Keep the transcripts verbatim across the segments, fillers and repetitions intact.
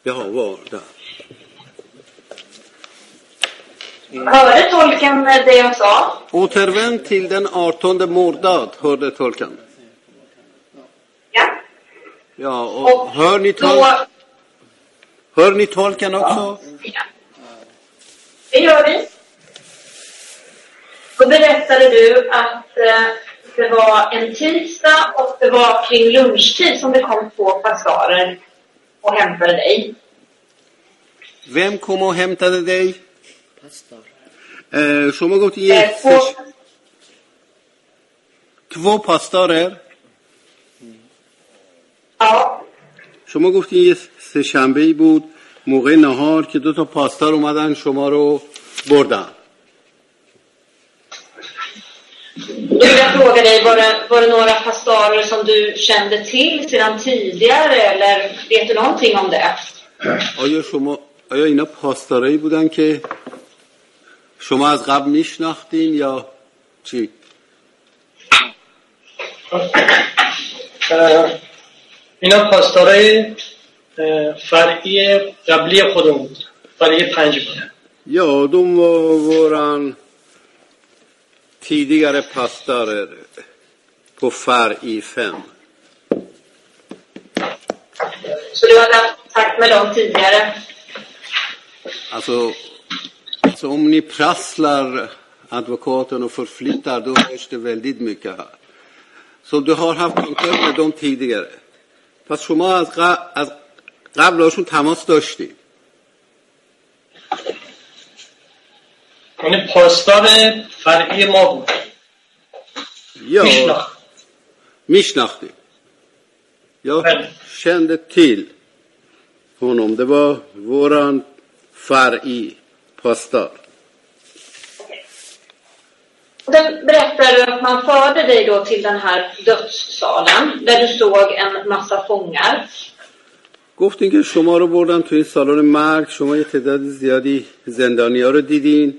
Jaha, var där. Hörde tolken det jag sa? Återvänd till den artonde mordad, hörde tolken. Ja. Ja, och, och hör ni tolken? Då... Hör ni tolken också? Ja. Det gör vi. Då berättade du att eh, det var en tisdag och det var kring lunchtid som det kom två pastorer och hämtade dig. Vem kom och hämtade dig? Pastor. Eh, شما گفتی یه två... två pastorer. Ja. شما گفتی یه سه شنبه‌ای بود موقع نهار که دو تا پاستور اومدن شما رو بردن. Då vill jag fråga dig, var det, var det några pastorer som du kände till sedan tidigare eller vet du någonting om det? آیا شما آیا اینا پاستورایی بودن که شما از قبل میشناختین یا چی؟ اینا پاستورای فرعی قبلی خودمون بود. فرعی پنج بودن. Ja, de var våran tidigare pastorer på far i fem. Så du hade haft kontakt med dem tidigare? Alltså, alltså om ni prasslar advokaten och förflyttar, då hörs det väldigt mycket här. Så du har haft kontakt med dem tidigare. پس شما از از قبل هاشون تماس داشتی؟ یعنی پاسدار فرعی ما بود. Ja, میشناختی. Jag kände till honom. Det var våran far'i pastor. Sen berättar du att man förde dig då till den här dödssalen där du såg en massa fångar. گفتین که شما رو بردن تو این سالن مرگ، شما یه تعداد زیادی زندانی‌ها رو دیدین.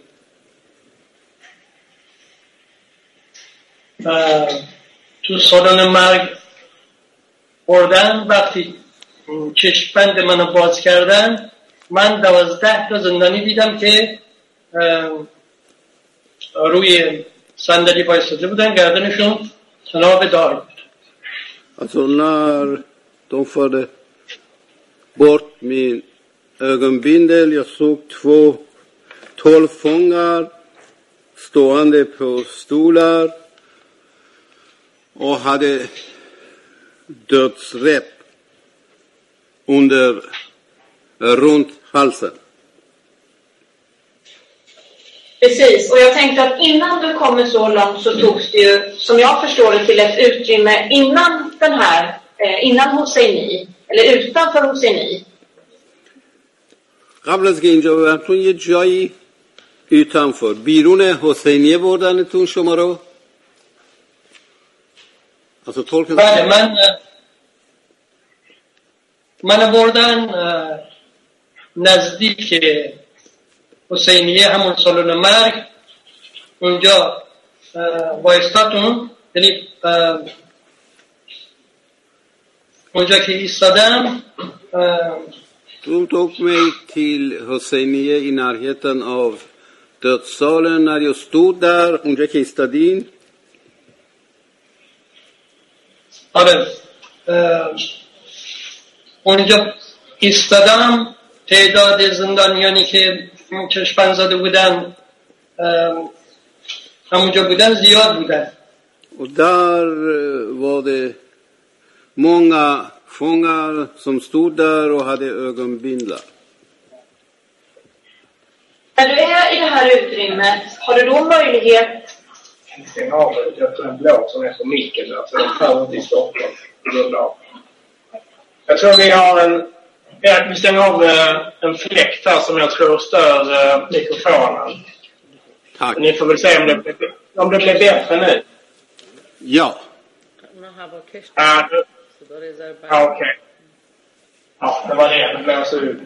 تو سالن مرگ بردن، وقتی چشم‌بند منو باز کردن من دوازده تا زندانی دیدم که روی صندلی وایساده بودن، گردنشون تناب دار بود. Alltså när de förde bort min ögonbindel, jag såg två tolv fångar stående på stolar och hade dödsrep under runt halsen. Precis, och jag tänkte att innan du kommer så långt så togs det ju, som jag förstår det, till ett utrymme innan den här, eh, innan Hosseini, eller utanför Hosseini. قبل از که اینجا ببرتون یه جایی utanför بیرون حسینیه بردنتون شما رو؟ alltså tolken. بله، من من بردن نزدیک حسینیه، همون سالن مرگ. اونجا وایستاتون، یعنی اونجا که ایستادم. De tog mig till Hosseiniye i närheten av dödssalen. När jag stod där, اونجا که ایستادین. آره، اونجا ایستادم. تعداد زندانیانی که چشم‌بند زده بودن همونجا بودن زیاد بودن. Och där var det många fångar som stod där och hade ögonbindlar. När du är i det här utrymmet, har du då möjlighet? Sen har vi en blå som är för micken där, så den hör inte i Stockholm. Jag tror vi har en Ja, vi stänger av en fläkt här som jag tror stör mikrofonen. Tack. Ni får väl se om det, om det blir bättre nu. Ja. Ja, okej. Okay. Ja, det var det. Det blåser ut.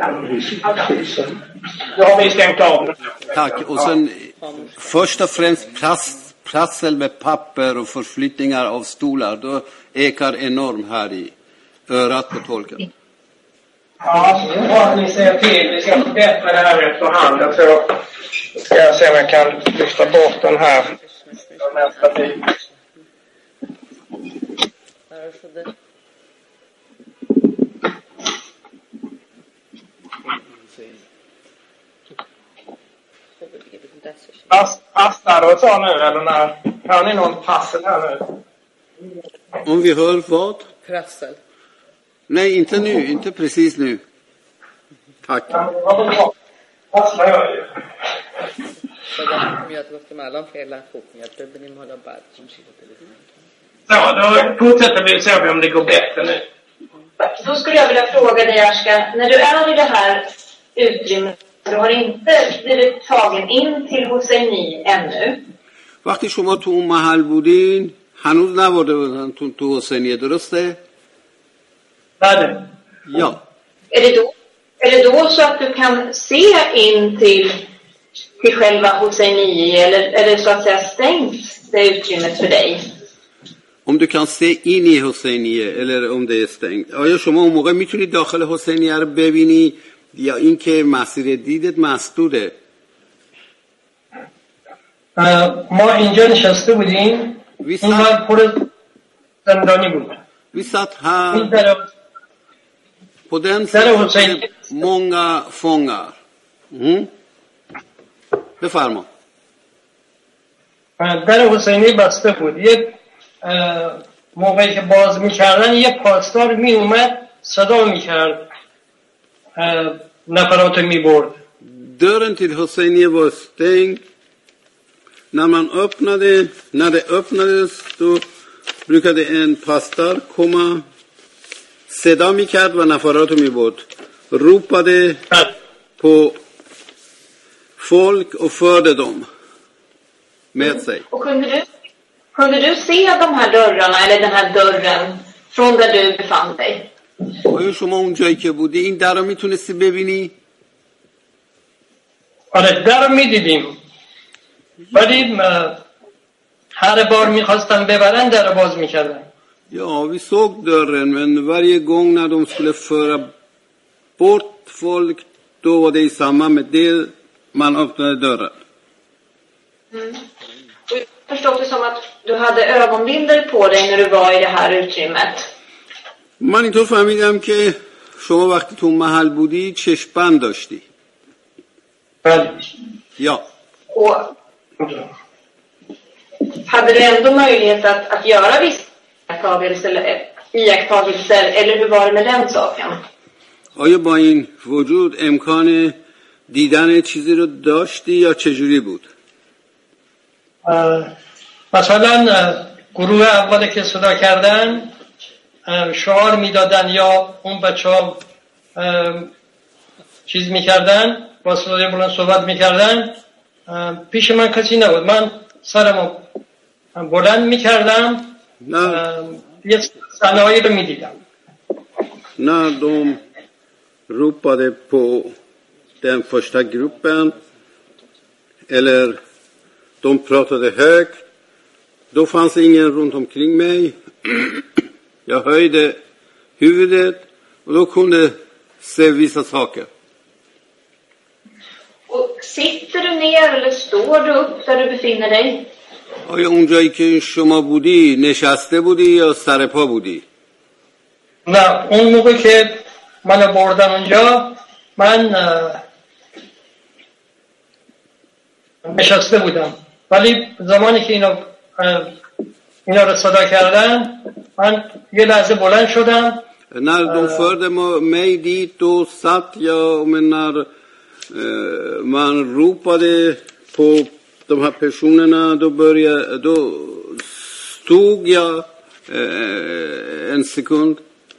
Då har vi stängt av. Tack. Och sen först och främst prass, prassel med papper och förflyttningar av stolar. Då ekar enormt här i örat på tolken. Ja, vad ni säger till. Vi ska förbättra det här efterhand. Jag tror, ska jag se om jag kan lyfta bort den här. Nästa tid. Pass, passar och så nu, eller när? Hör ni någon passel här nu? Om vi hör vad? Prassel. Nej, inte nu. Inte precis nu. Tack. Ja, vad bra. Passlar jag ju. Ja, då fortsätter vi och ser om det går bättre nu. Då skulle jag vilja fråga dig, Ashka, när du är i det här utrymmet, du har inte blivit tagen in till Hosseini ännu. وقتی شما تو اون محل بودین هنوز نوارده بودن تو, تو حسینیه، درسته؟ بله. Ja. Är det då, är det då så att du kan se in till, till själva Hosseini, eller är det så att säga stängt det utrymmet för dig? om du kan se in i حسینیه eller om det är stängt. آیا شما اون موقع میتونی داخل حسینیه رو ببینی یا اینکه مسیر دیدت مسدوده؟ ما اینجا نشسته بودیم، این ور پر زندانی بود. Vi satt här på den sidan många fångar. Mm. بفرما. در حسینی بسته بود. یک موقعی که باز میکردن یک پاسدار میومد صدا میکرد، نفرات میبرد. Dörren till Hosseini var stängd. När man öppnade, när det öppnades, då brukade en pastor komma, صدا میکرد و نفرات رو میبرد. ropade på folk och förde dem med sig. Och kunde du, kunde du se de här dörrarna, eller den här dörren, från där du befann dig? آیا شما اون جایی که بودی این در رو میتونستی ببینی؟ آره، در رو میدیدیم، ولی هر بار میخواستن ببرن در رو باز میکردن. Ja, vi såg dörren, men varje gång när de skulle föra bort folk, då var det i samband med det man öppnade dörren. Mm. Jag förstod det som att du hade ögonbindel på dig när du var i det här utrymmet. من اینطور فهمیدم که شما وقتی تو محل بودی چشم‌بند داشتی. بله. Ja. Och hade du ändå möjlighet att, att göra vissa iakttagelser eller, iakttagelser, eller hur var det med den saken? آیا با این وجود امکان دیدن چیزی رو داشتی یا چجوری بود؟ مثلا گروه اولی که صدا کردن شعار میدادن یا اون بچه ها چیز میکردن، با صدای بلند صحبت میکردن، پیش من کسی نبود. من سرمو بلند میکردم، یه صحنه‌ای رو میدیدم. När de ropade på den första gruppen eller de pratade högt, då fanns ingen runt omkring mig. Jag höjde huvudet och då kunde se vissa saker. Och sitter du ner eller står du upp där du befinner dig? آیا اونجایی که شما بودی نشسته بودی یا سر پا بودی؟ نه، اون موقع که منو بردن اونجا من نشسته بودم، ولی زمانی که اینا اینا رو صدا کردن من یه لحظه بلند شدم. När de förde mig dit då satt jag, men när eh, man ropade på de här personerna då började, då stod jag eh, en sekund.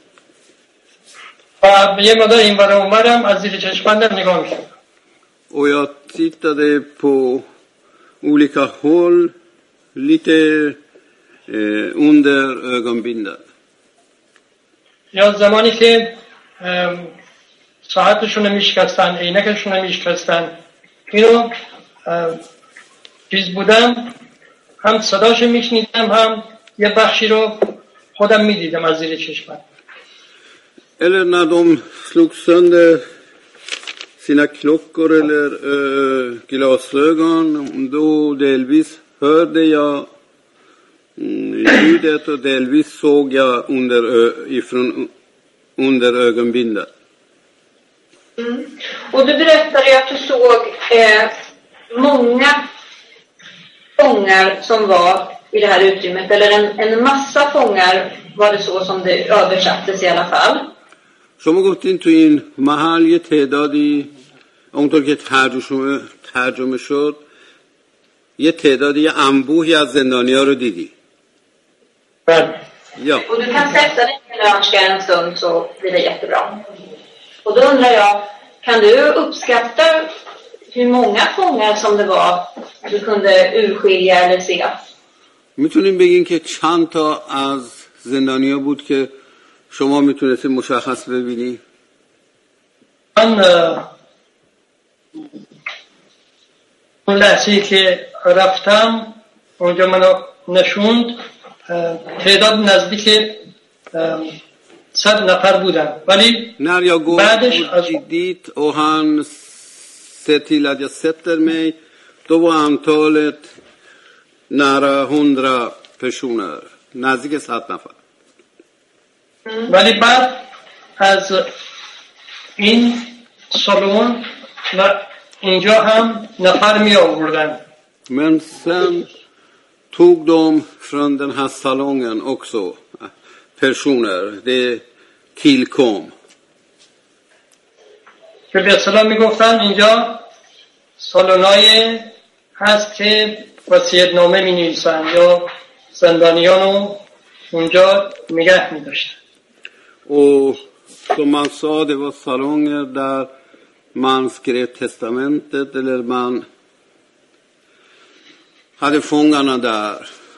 و یه مقدار این برای اومدم، از زیر چشم‌بندم نگاه می‌کردم. Och jag tittade på olika håll lite eh, under ögonbindeln. یا زمانی که ساعتشون رو میشکستن، عینکشون رو میشکستن، اینو چیز بودم، هم صداشو میشنیدم هم یه بخشی رو خودم میدیدم از زیر چشمم. Eller när de slog sönder sina klockor eller äh, glasögon, då delvis hörde jag mm, ljudet och delvis såg jag under, ö, ifrån, under ögonbindeln. Mm. Och du berättade att du såg eh, många fångar som var i det här utrymmet, eller en, en massa fångar var det så som det översattes i alla fall. شما گفتین تو این محل یه تعدادی اونطور که ترجمه ترجمه شد یه تعدادی یه انبوهی از زندانی‌ها رو دیدی. بله. Ja. Och du kan sätta dig eller önska en stund så blir det jättebra. Och då undrar jag, kan du uppskatta hur många fångar som det var du kunde urskilja eller se? میتونیم بگین که چند تا از زندانی‌ها بود که شما میتونستید مشخص ببینی؟ من اون لحظه‌ای که رفتم اونجا منو نشوند تعداد نزدیک صد نفر بودن ولی När jag går بعدش ut dit och han ser till att jag sätter mig, då var antalet nära hundra personer, نزدیک صد نفر. ولی بعد از این سالن و اینجا هم نفر می آوردن. Men sen tog de från den här salongen också personer. Det tillkom. که به اصطلاح می گفتن اینجا سالن‌های هست که وصیت‌نامه می نویسن یا زندانیانو اونجا نگه می داشتن. Och som man sa, det var salonger där man skrev testamentet eller man hade fångarna där.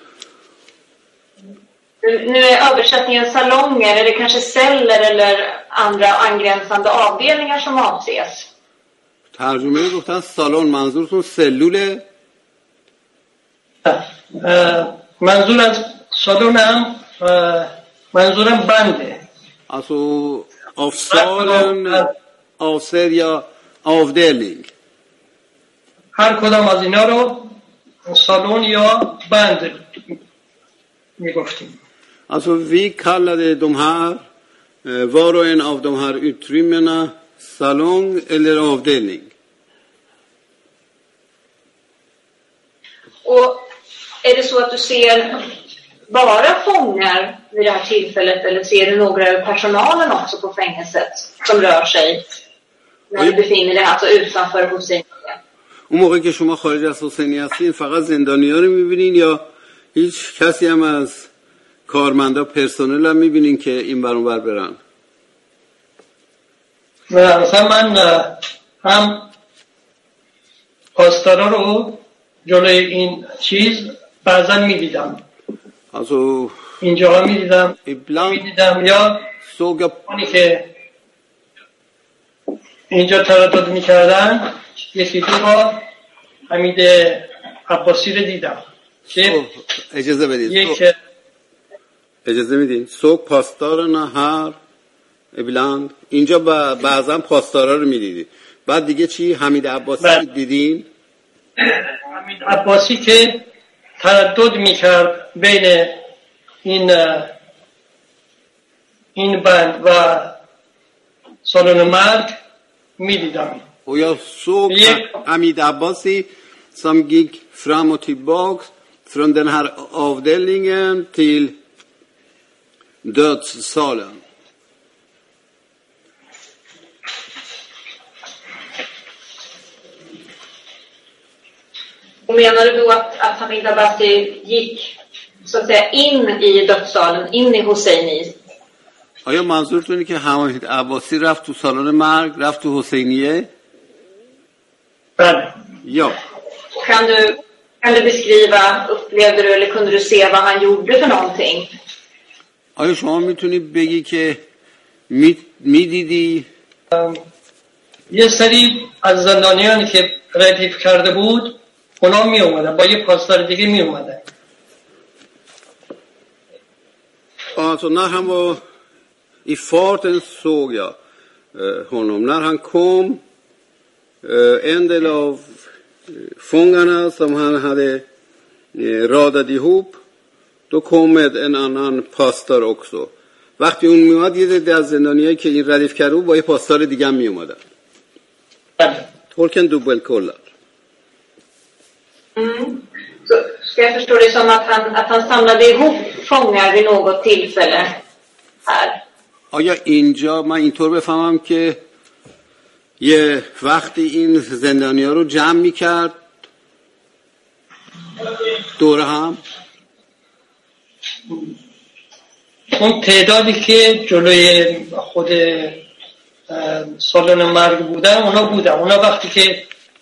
Nu är översättningen salonger, är det kanske celler eller andra angränsande avdelningar som avses? ترجمه گفتن سالن، منظورتون سلوله؟ منظور از سالن هم منظورم بنده. Alltså av salen avser jag avdelning. هر کدام از اینا رو سالن یا بند میگفتیم. Alltså vi kallade de här var och en av de här utrymmena salong eller avdelning. Och är det så att du ser bara fångar vid det här tillfället eller ser du några av personalen också på fängelset som rör sig när du befinner dig alltså utanför Hussein? اون موقع که شما خارج از حسینی هستین فقط زندانی‌ها رو می‌بینین یا هیچ کسی هم از کارمندا پرسنل هم می‌بینین که این بر اون بر برن؟ و مثلا من هم پاسدارا رو جلوی این چیز بعضا می‌دیدم. Alltså اینجا می‌دیدم ibland می‌دیدم یا såg jag اونی که اینجا تردد می‌کردن یکی دو بار حمید عباسی رو دیدم که اجازه بدید یک اجازه میدین صبح پاسدارنا هر ibland اینجا بعضا پاسدارا رو می‌دیدید. بعد دیگه چی؟ حمید عباسی دیدین؟ حمید عباسی که تردد میکرد بین این این بند و سالن مرگ میدیدم. Och jag såg Hamid Abbasi som gick fram och tillbaks från den här avdelningen till dödssalen. Och menar du då att, att Hamid Abbasi gick så att säga in i dödssalen, in i Hosseini? آیا منظورتونه که حمید عباسی رفت تو سالن مرگ، رفت تو حسینیه؟ بله. Ja. Kan du, kan du beskriva, upplevde du eller kunde du se vad han gjorde för någonting? آیا شما میتونی بگی که میدیدی؟ یه سری از زندانیانی که ردیف کرده بود اونا می اومدن با یه پاسدار دیگه می اومدن. Alltså när han var I farten såg jag eh, honom. När han kom, eh, en del av eh, fångarna som han hade eh, radat ihop, då kom en annan pastor också. وقتی اون میومد یه عده از زندانیایی که این ردیف کرده بود با یه پاسدار دیگه هم میومدن. Tolken dubbelkollar. Mm. Så ska jag förstå det som att han, att han samlade ihop fångar vid något tillfälle här? آیا اینجا من اینطور بفهمم که یه وقتی این زندانی‌ها رو جمع می‌کرد دور هم؟ اون تعدادی که جلوی خود سالن مرگ بودن اونا بودن. اونا وقتی که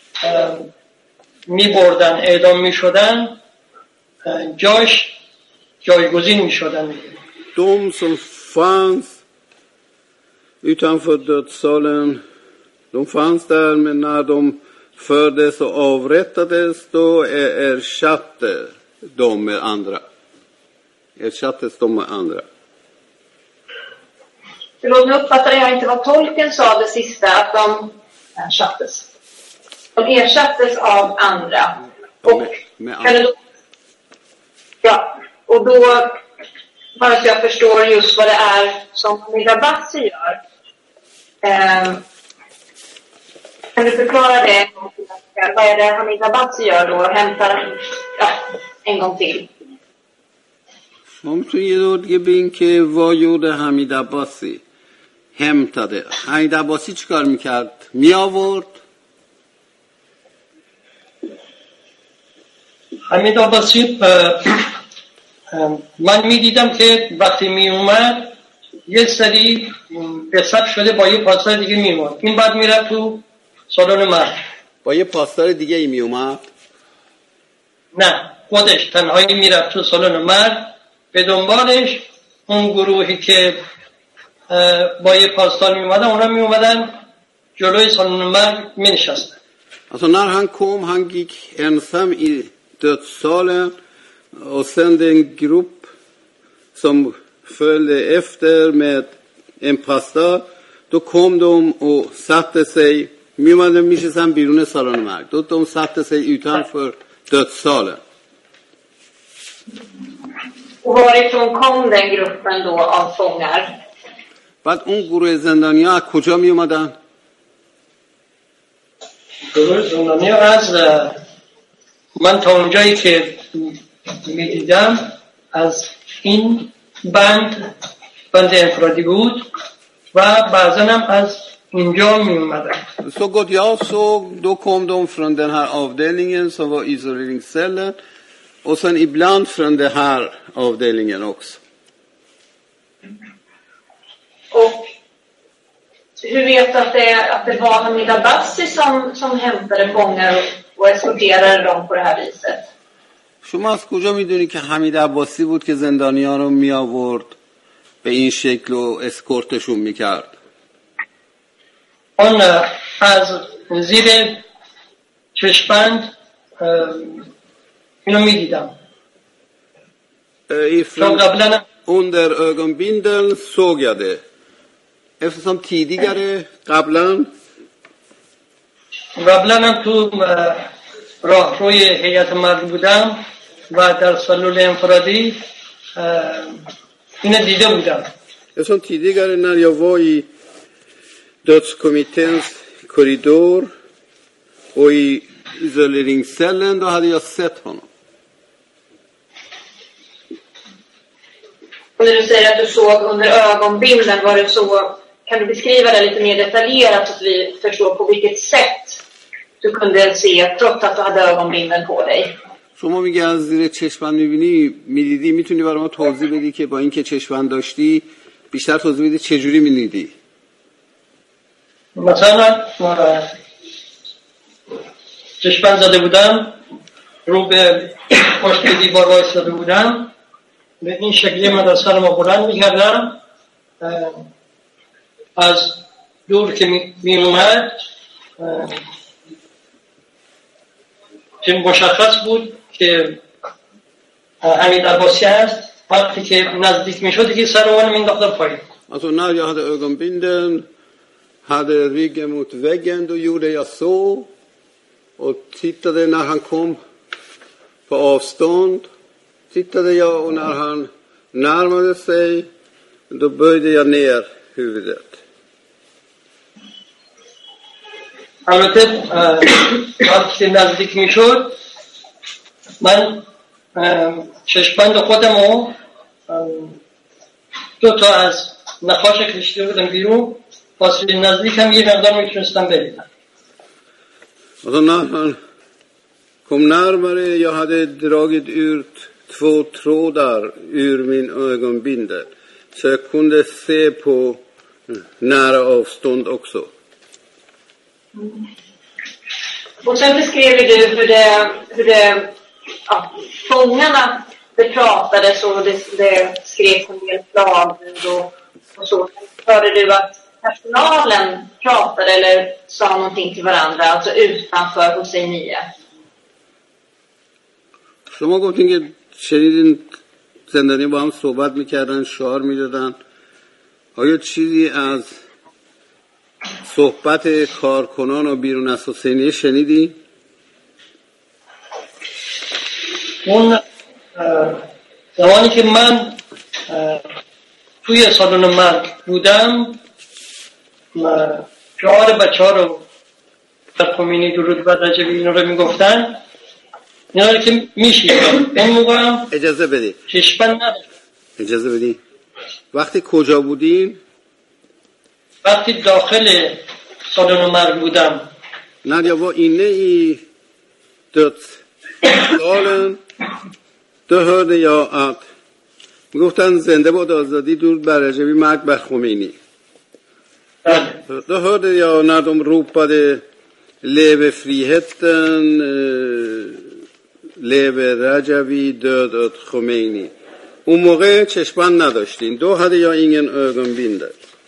می بردن اعدام می شدن جاش جایگزین می شدن. De som fanns utanför dödssalen, de fanns där, men när de fördes och avrättades då ersatte de med andra. Ersattes de med andra. Förlåt, nu uppfattade jag inte vad tolken sa det sista, att de ersattes. De ersattes av andra. Och, med andra. Då, ja, och då, bara så jag förstår just vad det är som Hamid Abbasi gör. Eh, kan du förklara det? Vad är det Hamid Abbasi gör då? Hämtar, ja, en gång till. شما تو یه دور دیگه ببین که وایود حمید عباسی همتاده. حمید عباسی چی کار میکرد؟ می آورد؟ حمید عباسی من می دیدم که وقتی می اومد یه سری حساب شده با یه پاسدار دیگه می اومد. این بعد می رفت تو سالن مرگ. با یه پاسدار دیگه ای می اومد؟ نه، خودش تنهایی می رفت تو سالن مرگ. به دنبالش اون گروهی که با یه پاسدار می اومدن اونا می اومدن جلوی سالن مرگ می نشستن. Alltså när han kom, han gick ensam i dödssalen och sen en grupp som följde efter med en pastor. Då kom de och satte sig, میومدن میشستن بیرون سالن مرگ. Då de satte sig utanför dödssalen. Och varifrån kom den gruppen då av fångar? بعد اون گروه زندانیا از کجا می اومدن؟ گروه زندانیا از من تا اونجایی که می دیدم از این بند بند انفرادی بود و بعضا هم از اینجا می اومدن. Så gott jag såg, då kom de från den här avdelningen som var isoleringscellen och sen ibland från den här avdelningen också. Och hur vet du att det, att det var Hamid Abbasi som, som hämtade fångar och, och eskorterade dem på det här viset? شما از کجا میدونی که حمید عباسی بود که زندانیان رو می آورد به این شکل و اسکورتشون میکرد؟ اون از زیر چشمند اینو میدیدم. Under ögonbindeln såg jag det. Eftersom tidigare قبلا قبلا تو راهروی هیئت مرگ بودم و در سالن انفرادی اینو دیده بودم. Eftersom tidigare när jag var i dödskommitténs korridor och i isoleringscellen då hade jag sett honom. Och när du säger att du såg under ögonbilden, var det så, kan du beskriva det lite mer detaljerat så att vi förstår på vilket sätt du kunde se trots att du hade ögonbilden på dig? شما میگه از زیر چشمند میبینی میدیدی، میتونی برای ما توضیح بدی که با اینکه چشمند داشتی بیشتر توضیح بدی چجوری میدیدی؟ مثلا چشمند زده بودم، رو به پشت دیوار وایساده بودم، به این شکلی مدرسه رو ما بلند میکردم، از دور که می اومد که مشخص بود که حمید عباسی هست. وقتی که نزدیک میشد دیگه سر اون مینداختم پایین. Alltså när jag hade ögonbinden, hade ryggen mot väggen, då gjorde jag så och tittade när han kom på avstånd. Tittade jag och när han närmade sig, då böjde jag ner huvudet. البته وقتی نزدیک میشد من چشمبند خودم رو دو تا از نخاش کشیده بودم بیرون، فاصله نزدیک هم یه مقدار میتونستم ببینم. Och så när han kom närmare, jag hade dragit ut två trådar ur min ögonbindel så jag kunde se på nära avstånd också. Mm. Och sen beskrev du hur det, hur det ja, fångarna, det pratades och det, det skrevs en del plagor och, och så. Hörde du att personalen pratade eller sa någonting till varandra, alltså utanför Hosseiniye? شما گفتین که شنیدین زندانی با هم صحبت میکردن، شعار میدادن. آیا چیزی از صحبت کارکنان و بیرون از حسینیه شنیدی؟ اون زمانی که من توی سالن مرگ بودم، شعار بچه ها رو در خمینی درود بر رجبی اینا رو میگفتن، اینا رو که میشیدم این موقع هم اجازه بدی چشمن نداشت. اجازه بدی وقتی کجا بودین؟ وقتی داخل سالن مرگ بودم. När jag var inne i dödssalen, då hörde jag att گفتن زنده باد آزادی، درود بر رجبی، مرگ بر خمینی. Då hörde jag när de ropade leve friheten, leve Rajavi, död åt Khomeini. اون موقع چشمند نداشتین. Då hade jag ingen ögonbindel.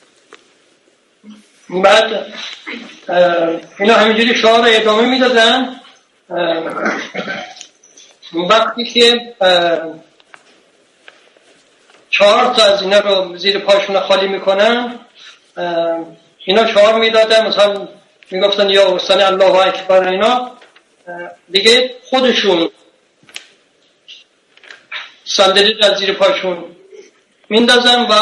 بعد اینا همینجوری شعار رو ادامه میدادن. وقتی که چهار تا از اینا رو زیر پاشون خالی میکنن، اینا شعار میدادن، مثلا میگفتن یا حسین الله اکبر، اینا دیگه خودشون صندلی رو زیر پاشون میندازن و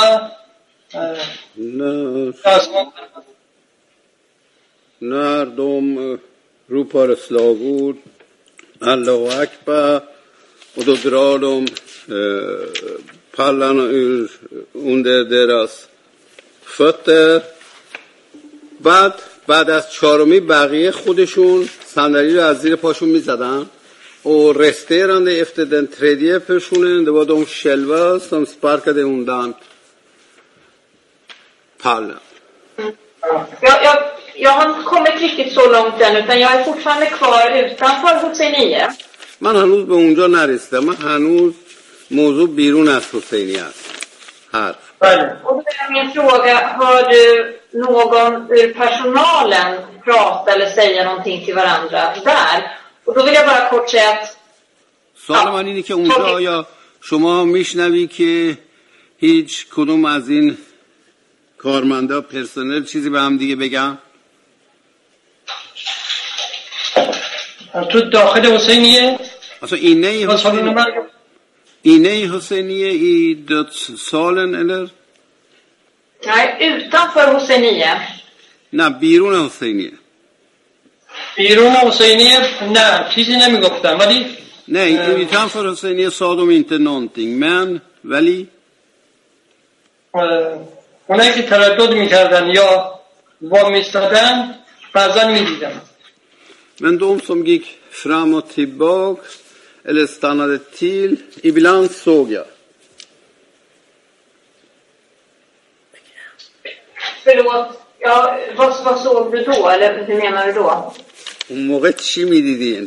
när de ropar slagord Allahu Akbar och då drar de eh, pallarna ur under deras fötter. بعد بعد از چهارمی بقیه خودشون صندلی رو از زیر پاشون میزدن. Och resterande efter den tredje personen, det var de själva som sparkade undan pallen. Mm. Jag, jag, jag har inte kommit riktigt så långt än, utan jag är fortfarande kvar utanför Hosseiniye. من هنوز به اونجا نرسیدم. من هنوز موضوع بیرون از حسینیه است. حرف. Och då är min fråga, hör du någon ur personalen prata eller säga någonting till varandra där? Och då vill jag bara kort säga att سوال من اینه که اونجا آیا شما میشنوی که هیچ کدوم از این کارمندا پرسنل چیزی به هم دیگه بگن؟ تو داخل حسینیه؟ alltså inne i Hosseiniye, inne i Hosseiniye i dödssalen eller? Nej, utanför Hosseiniye. نه بیرون حسینیه. بیرون حسینیه نه چیزی نمیگفتم، ولی nej utanför Hosseiniye sa de inte någonting, men ولی اونایی که تردد میکردن یا وامیستادن بعضا میدیدم. men de som gick fram och tillbaka eller stannade till, ibland såg jag. Förlåt, ja, vad, vad såg du då, eller hur menar du då? اون موقع چی میدیدین؟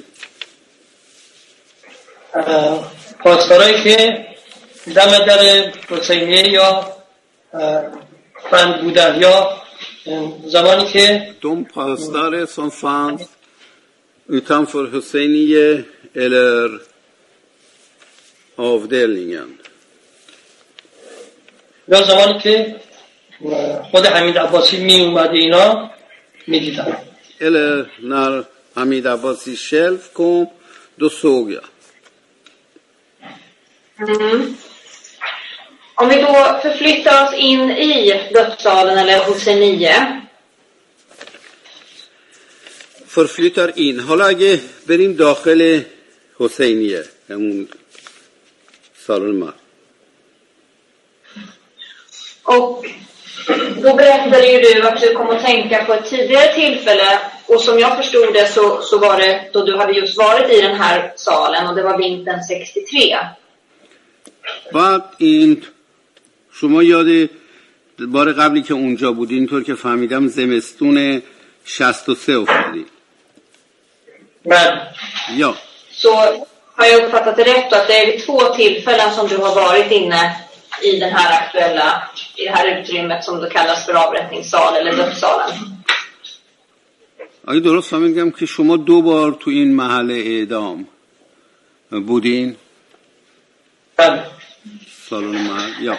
پاسدارایی که دم در حسینیه یا بند بودن، یا زمانی که de pastare som fanns utanför Hosseiniye eller avdelningen. یا زمانی که خود حمید عباسی می اومد اینا میدیدم. Eller när Hamid Abbasi själv kom, då såg jag. Mm. Om vi då förflyttar oss in i dödssalen eller Hosseiniye. förflyttar in. حالا اگه بریم داخل حسینیه همون سالن ما. Och då berättade ju du att du kom att tänka på ett tidigare tillfälle, och som jag förstod det så, så var det då du hade just varit i den här salen, och det var vintern sextiotre. بعد این شما یاد بار قبلی که اونجا بودی اینطور که فهمیدم زمستون شصت و سه افتادی. Men Ja. Så har jag uppfattat det rätt att det är vid två tillfällen som du har varit inne i den här aktuella, i det här utrymmet som då kallas för avrättningssal eller dödssalen. آیا درست فهمیدم که شما دو بار تو این محل اعدام بودین؟ men سالن محل؟ Ja.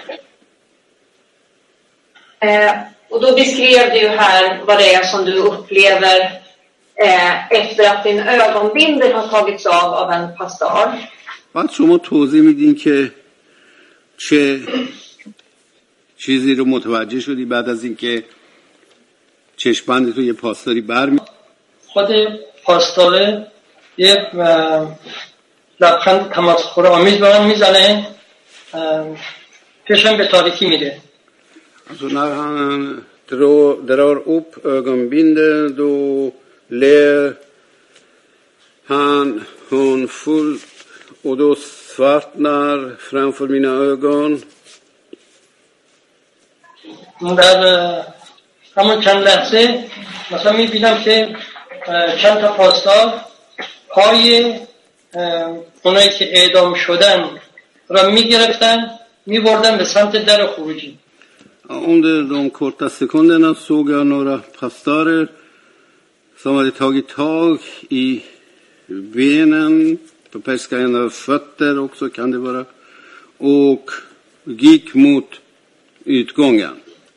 Eh, och då beskrev du ju här vad det är som du upplever eh, efter att din ögonbindel har tagits av av en pastor. بعد شما توضیح میدین که چه چیزی رو متوجه شدی بعد از اینکه چشم‌بند تو یه پاستوری برمی خود پاستوره یه لبخند تماسخور آمیز به من میزنه، چشم به تاریکی میره. Alltså när han drar, drar upp ögonbindeln då ler han hon full och då svartnar framför mina ögon. در همون چند لحظه مثلا میبینم که چند تا پاسدار پای اونایی که اعدام شدن را میگرفتن میبردن به سمت در خروجی. Under de korta sekunderna såg jag några pastorer som hade tagit tag i benen, på persiska ena fötter också kan det vara, och gick mot utgången.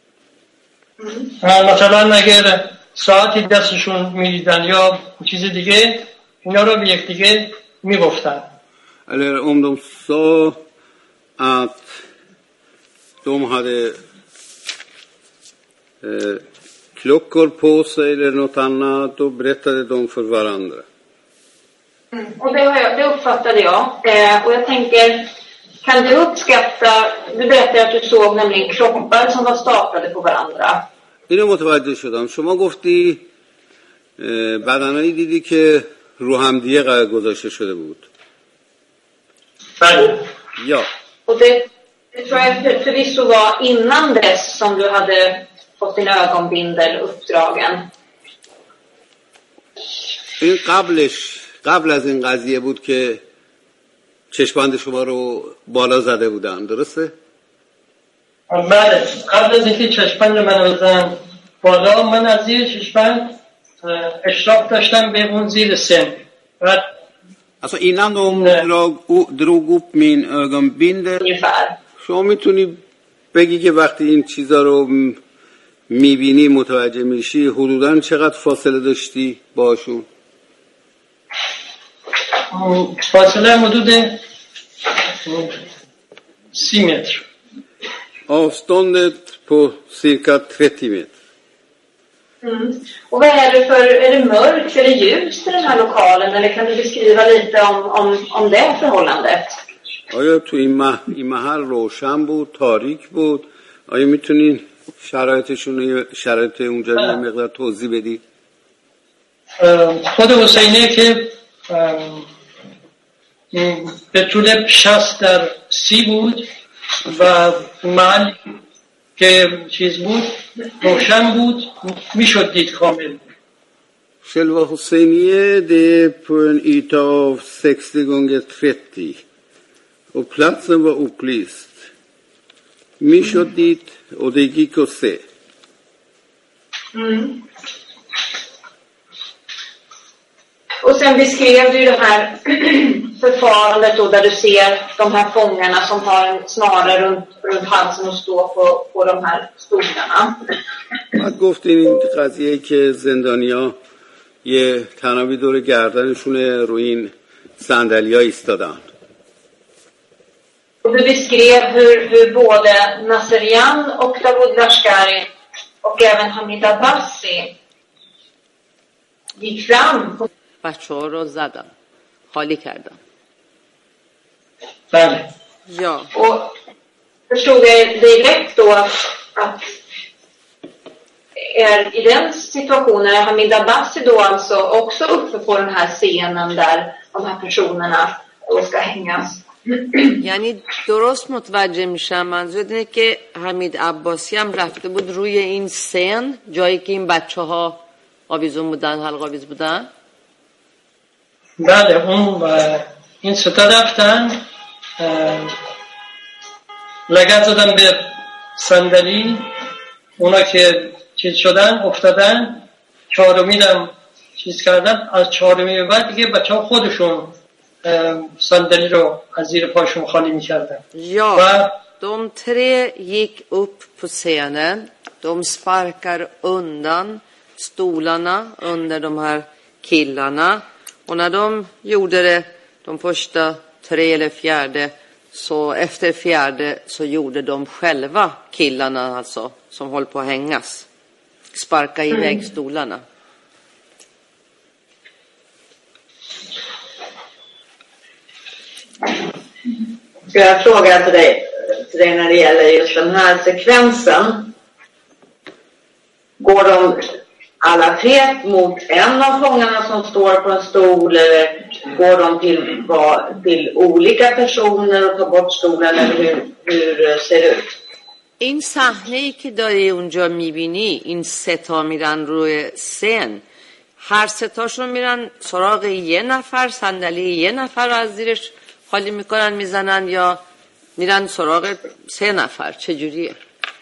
مثلا اگر ساعتی دستشون میدیدن یا چیز دیگه اینا رو به یک دیگه میگفتن. Eller om de sa att de hade eh, klockor på sig eller något annat, då berättade de för varandra. Mm. Och det, har jag, det uppfattade jag. Eh, och jag tänker, kan du uppskatta, du berättade att du såg nämligen kroppar som var staplade på varandra. اینو متوجه شدم. شما گفتی بدنایی دیدی که رو هم دیگه قرار گذاشته شده بود. بله. Ja. Och det, det tror jag för, förvisso var innan dess som du hade fått din ögonbindel uppdragen. این قبلش قبل از این قضیه بود که چشم‌بند شما رو بالا زده بودن، درسته؟ بله، قبل از اینکه چشم‌بند من بزنن بالا، من از زیر چشم‌بند اشراف داشتم به اون زیر سن. بعد Alltså innan de drog, drog upp min ögonbindel, شما میتونی بگی که وقتی این چیزا رو میبینی متوجه میشی حدوداً چقدر فاصله داشتی باشون؟ فاصله حدود سی متر. Avståndet på cirka trettio meter. Mm. Och vad är det för, är det mörkt, är det ljust i den här lokalen, eller kan du beskriva lite om, om, om det förhållandet? آیا تو این, مح... این محل روشن بود، تاریک بود؟ آیا میتونین شرایطشون شرایط اونجا یه مقدار توضیح بدی؟ خود حسینیه که به طول شصت در سی بود و محل که چیز بود روشن بود، میشد دید کامل. Själva Hosseiniye det är på en yta av sextio gånger trettio och platsen var upplyst. Myshod dit och det gick att se. Mm. Och sen beskrev du det här förfarandet då där du ser de här fångarna som har en snara runt, runt halsen och står på, på de här stolarna. بعد گفتین این قضیه که زندانیا یه تنابی دور گردنشونه روی این صندلی‌ها ایستادن. Och du beskrev hur, hur både Naserian och Dawood Lashkari och även Hamid Abbasi gick fram. بچه ها رو زدن، خالی کردن. بله. Ja. Och förstod jag dig rätt då att är i den situationen är Hamid Abbasi då alltså också uppe på den här scenen där de här personerna då ska hängas. یعنی درست متوجه میشم منظور اینه که حمید عباسی هم رفته بود روی این سن جایی که این بچه ها آویزون بودن، حلق آویز بودن؟ بله اون این ستا رفتن لگت زدن به صندلی، اونا که چیز شدن افتادن، چهارمی هم چیز کردن، از چهارمی به بعد دیگه بچه ها خودشون صندلی رو از زیر پاشون خالی میکردن. Ja, و de tre gick upp på scenen, de sparkar undan stolarna under de här killarna, och när de gjorde det de första tre eller fjärde, så efter fjärde så gjorde de själva killarna alltså som håller på att hängas sparka iväg stolarna. Ska jag fråga till dig, till dig när det gäller just den här sekvensen. Går de alla tre mot en av fångarna som står på en stol, eller går de till, till olika personer och tar bort stolen, eller hur, hur ser det ut? این صحنه‌ای که داری اونجا میبینی، این سه تا میرن روی سن، هر سه تاشون میرن سراغ یه نفر، صندلی یه نفر رو از زیرش خالی میکنن میزنن، یا میرن سراغ سه نفر؟ چجوریه؟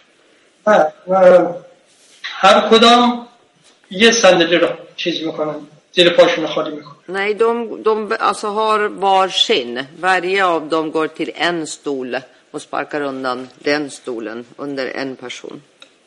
هر کدام یه صندلی رو چیز میکنن، زیر پاشون خالی میکنن. Nej, de, de alltså har varsin. Varje av dem går till en stol och sparkar undan den stolen under en person.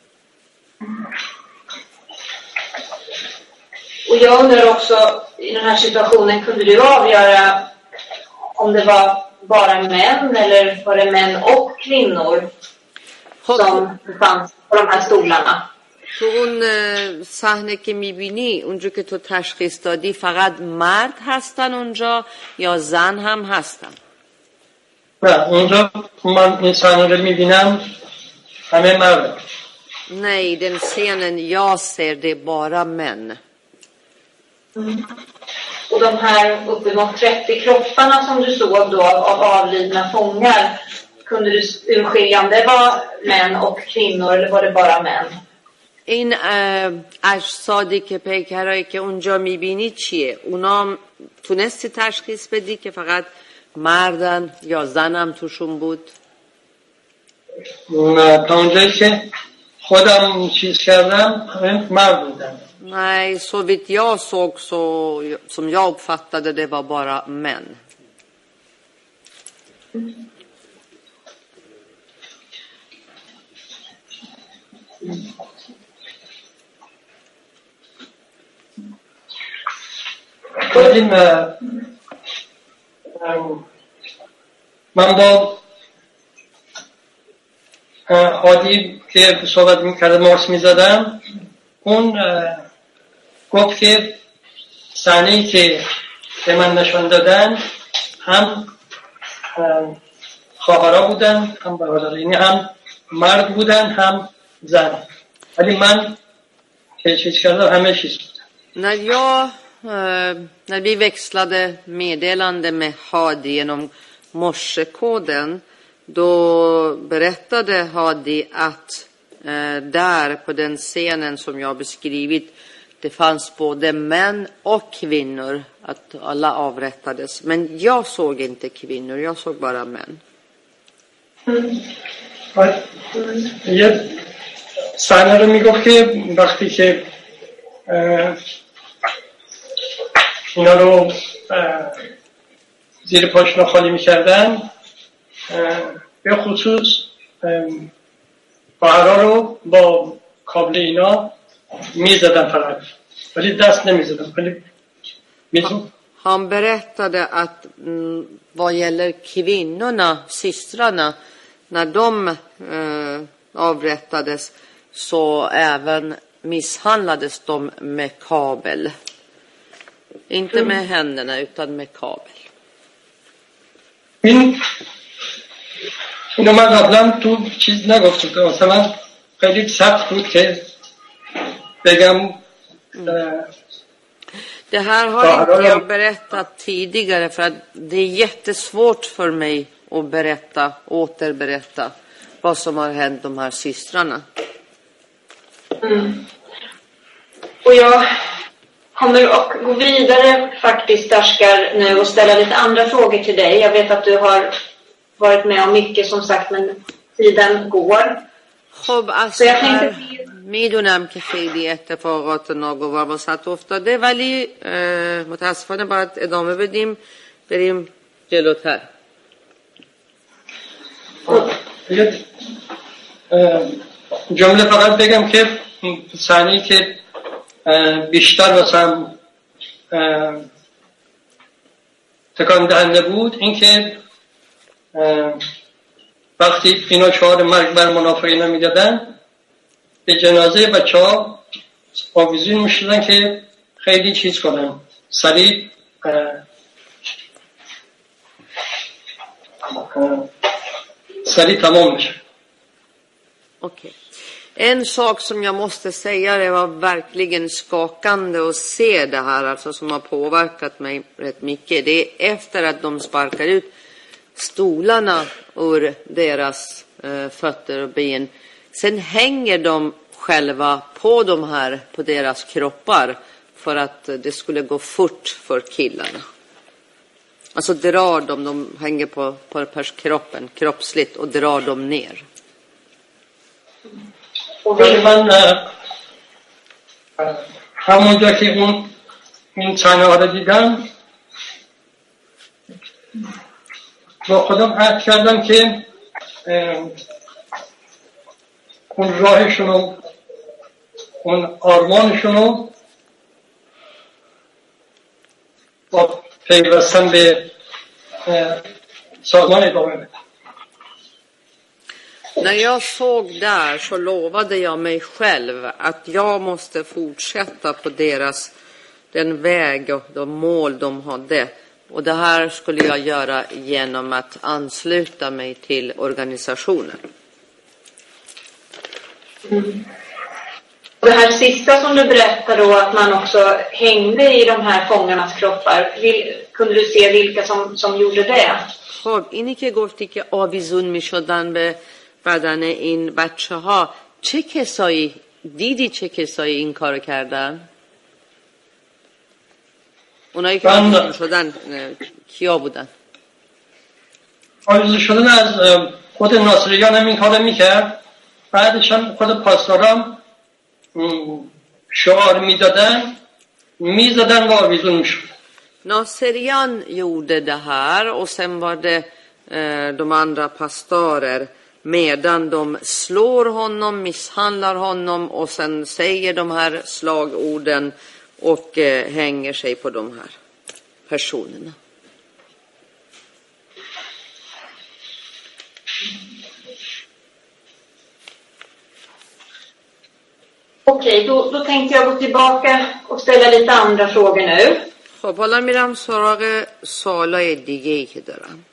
Och jag undrar också, i den här situationen, kunde du avgöra om det var bara män eller var det män och kvinnor som fanns på de här stolarna? تو اون صحنه که میبینی اونجا که تو تشخیص دادی فقط مرد هستن اونجا یا زن هم هستن؟ نه اونجا من این صحنه رو میبینم همه مرد. Nej, den scenen jag ser det är bara män. Mm. Och de här uppemot trettio kropparna som du såg då av avlidna fångar, kunde du urskilja om det var män och kvinnor eller var det bara män? این اجسادی که پیکرایی که اونجا میبینی چیه؟ اونا تونستی تشخیص بدی که فقط مردن یا زنم توشون بود؟ نه تا اونجایی که خودم چیز کردم مرد بودن. Nej, så vitt jag såg så, som jag uppfattade det var bara män. ولی من با عادی که صحبت میکرد مارس میزدم، اون گفت که صحنه‌ای که به من نشان دادن هم خواهرها بودن هم برادرها، یعنی هم مرد بودن هم زن، ولی من که چیز کردم همه چیز بودن. När jag när vi växlade meddelande med Hadi genom morsekoden, då berättade Hadi att eh, där på den scenen som jag beskrivit, det fanns både män och kvinnor, att alla avrättades. Men jag såg inte kvinnor, jag såg bara män. یه صحنه رو میگفت که وقتی که اینا رو زیر پاشنه خالی میکردن به خصوص پاهرها رو با کابل اینا میزدن فقط ولی دست نمیزدن ولی میزدن. Han berättade att mm, vad gäller kvinnorna, systrarna, när de eh, avrättades så även misshandlades de med kabel. Inte mm. med händerna utan med kabel. این اینو من قبلا تو چیز نگفتم مثلا خیلی سخت بود که بگم Det här har inte jag berättat tidigare för att det är jättesvårt för mig att berätta, återberätta vad som har hänt de här systrarna. Mm. Och jag kommer att gå vidare faktiskt, Ashgar, nu och ställa lite andra frågor till dig. Jag vet att du har varit med om mycket som sagt, men tiden går. خب اصلا میدونم که خیلی اتفاقات ناگوار واسط افتاده ولی متاسفانه باید ادامه بدیم بریم جلوتر. جمله فقط بگم که صحنه‌ای که بیشتر واسم تکان دهنده بود این که وقتی اینا چهار مرگ بر منافقین میدادن به جنازه بچه ها آویزون میشدن که خیلی چیز کنن سریع سریع تمام میشه. Okej. En sak som jag måste säga, det var verkligen skakande att se det här, alltså som har påverkat mig rätt mycket. Det är efter att de sparkar ut stolarna ur deras eh, fötter och ben. Sen hänger de själva på de här, på deras kroppar för att det skulle gå fort för killarna. Alltså drar de, de hänger på, på kroppen, kroppsligt och drar dem ner. من همونجا که اون این صحنه ها رو دیدم با خودم عهد کردم که اون راهشون و اون آرمانشون رو با پیوستن به سازمان ادامه بدم. När jag såg där så lovade jag mig själv att jag måste fortsätta på deras, den väg och de mål de hade. Och det här skulle jag göra genom att ansluta mig till organisationen. Mm. Det här sista som du berättade då, att man också hängde i de här fångarnas kroppar. Vil, kunde du se vilka som, som gjorde det? خب اینی که گفتی که آویزون می شدن به بدن این بچه ها، چه کسایی دیدی چه کسایی این کارو کردن؟ اونایی که آویزون شدن کیا بودن؟ آویزون شدن از خود ناصریان هم این کارو میکرد. بعدش هم خود پاسداران شعار میدادن میزدن و آویزون میشد. Naserian gjorde det här och sen var det eh, de andra pastorer medan de slår honom, misshandlar honom och sen säger de här slagorden och eh, hänger sig på de här personerna. Okej, då, då tänkte jag gå tillbaka och ställa lite andra frågor nu. خب حالا میرم سراغ سوالای دیگه‌ای که دارم.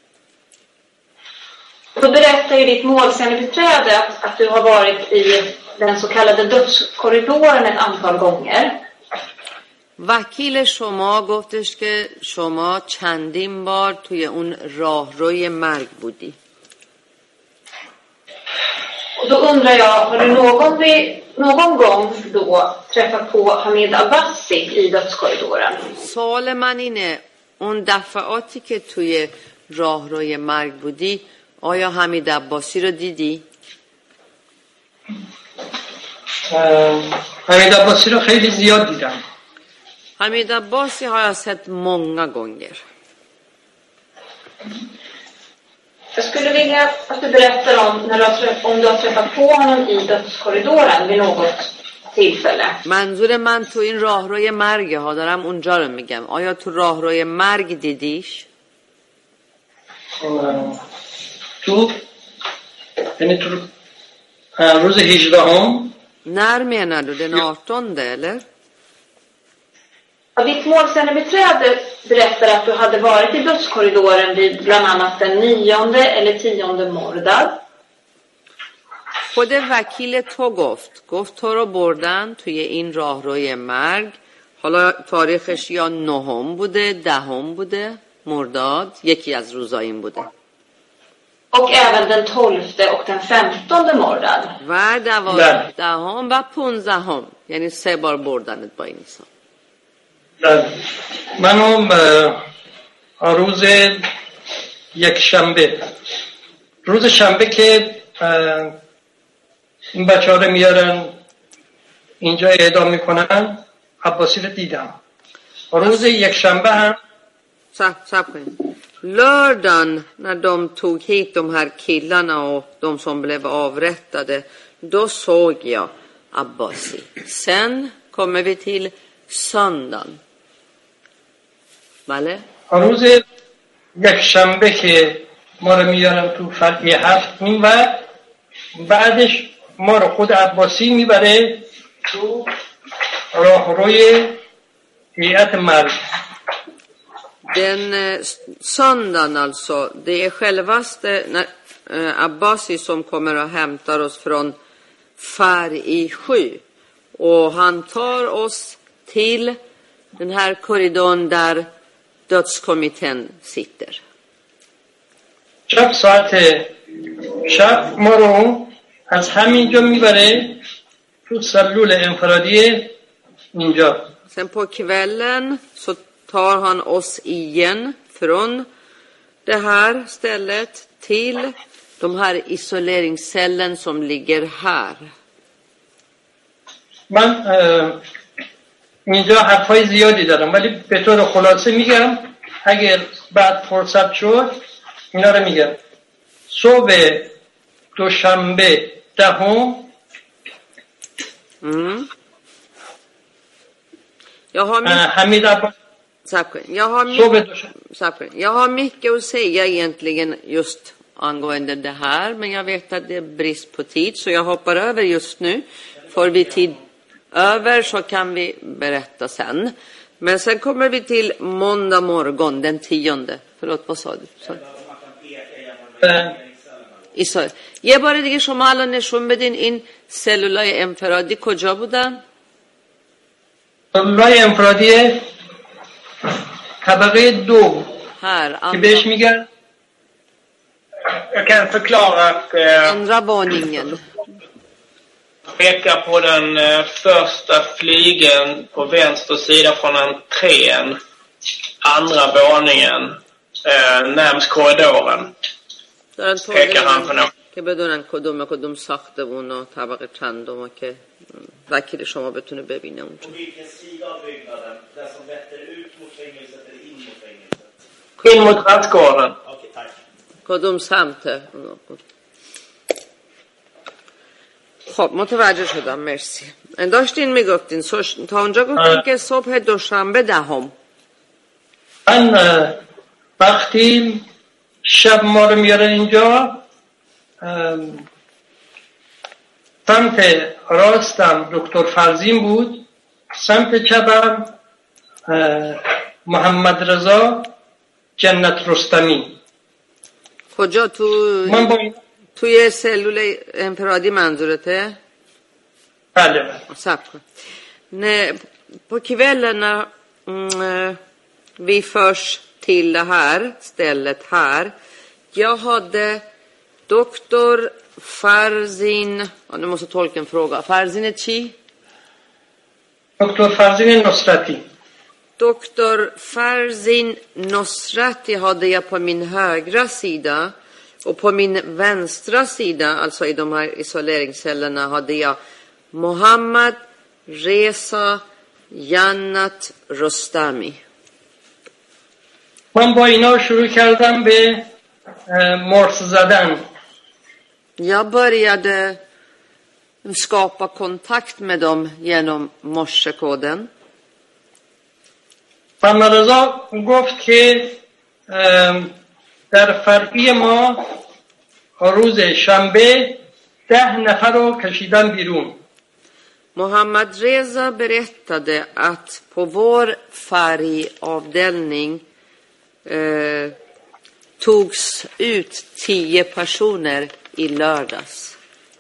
Då berättar ju ditt målsägandebiträde att, att du har varit i den så kallade dödskorridoren ett antal gånger. وکیل شما گفتش که شما چندین بار توی اون راهروی مرگ بودی. Och då undrar jag, har du någon, någon gång då träffat på Hamid Abbasi i dödskorridoren? سوال من اینه اون دفعاتی که توی راهروی مرگ بودی آیا حمید عباسی رو دیدی؟ حمید عباسی رو خیلی زیاد دیدم. حمید عباسی har jag sett många gånger. Jag skulle vilja att du berättar om, när du har träff, om du har träffat på honom i dödskorridoren vid något tillfälle. منظور من تو این راهروی مرگ ها دارم اونجا رو میگم. آیا تو راهروی مرگ دیدیش؟ تو یعنی تو روز هجدهم. När menar du? Den artonde eller? Ja, ditt målsägandebiträde berättar att du hade varit i dödskorridoren vid bland annat den nionde eller tionde مرداد. خود وکیل تو گفت گفت تو رو بردن توی این راهروی مرگ. حالا تاریخش یا نهم بوده دهم بوده مرداد، یکی از روزا این بوده. Och även den tolfte och den femtonde مرداد. و دوازدهم و پانزدهم، یعنی سه بار بردنت با این حساب. منم روز یک شنبه روز شنبه که این بچه ها رو میارن اینجا اعدام میکنن عباسی رو دیدم. روز یک شنبه هم سب سب کنیم. Lördagen när de tog hit de här killarna och de som blev avrättade, då såg jag Abbasi. Sen kommer vi till söndagen. Vale? روز یک شنبه که ما رو میارن تو فرقی هفت این و بعدش ما رو خود عباسی میبره تو راهروی هیئت مرگ. Den eh, söndagen alltså, det är självaste när, eh, Abbasi som kommer och hämtar oss från Far i sju. Och han tar oss till den här korridoren där dödskommittén sitter. شب ساعت شب ما رو از همینجا میبره تو سلول انفرادی اینجا. Sen på kvällen så tar han oss igen från det här stället till de här isoleringscellen som ligger här. من اینجا حرفای زیادی دارم ولی به طور خلاصه میگم اگر بعد فرصت شد اینا رو میگم. صبح دوشنبه دهم Mm. Jag har حمید عباس Jag har, mycket, jag har mycket att säga egentligen just angående det här, men jag vet att det är brist på tid så jag hoppar över just nu. Får vi tid över så kan vi berätta sen. Men sen kommer vi till måndag morgon den tionde. Förlåt, vad sa du? Sorry. یه بار دیگه شما الان نشون بدین این سلولای انفرادی کجا بودن؟ سلولای انفرادی طبقه دو här که بهش میگن. Jag kan förklara att eh, andra våningen. peka på den eh, första flygeln på vänster sida från entrén, andra våningen, eh, närmst korridoren. Pekar han på något. که بدونن کدوم کدوم ساختمون و طبقه چندم که وکیل شما بتونه ببینه اونجا. In mot rättsgården. کدوم سمته؟ خب متوجه شدم، مرسی. داشتین میگفتین تا اونجا گفتین که صبح دوشنبه دهم. من وقتی شب ما رو میارن اینجا سمت راستم دکتر فرزین بود، سمت چپم محمد رضا جنت رستمی. کجا تو من با این... توی سلول انفرادی منظورته؟ بله بله. سب کن. نه på kvällen när mm, vi förs till det här stället här, jag hade doktor Farzin, ja, nu måste tolka en fråga. Farzin chi? doktor Farzin Nosrati. doktor Farzin Nosrati hade jag på min högra sida, och på min vänstra sida, alltså i de här isoleringscellerna, hade jag Mohammad Reza Jannat Rostami. من با اینا شروع کردم به مرس زدن. Jag började skapa kontakt med dem genom morsekoden. محمد رضا گفت که در فرعی ما روز شنبه ده نفر رو کشیدن بیرون. Mohammad Reza berättade att på vår färgavdelning eh, togs ut tio personer i lördags.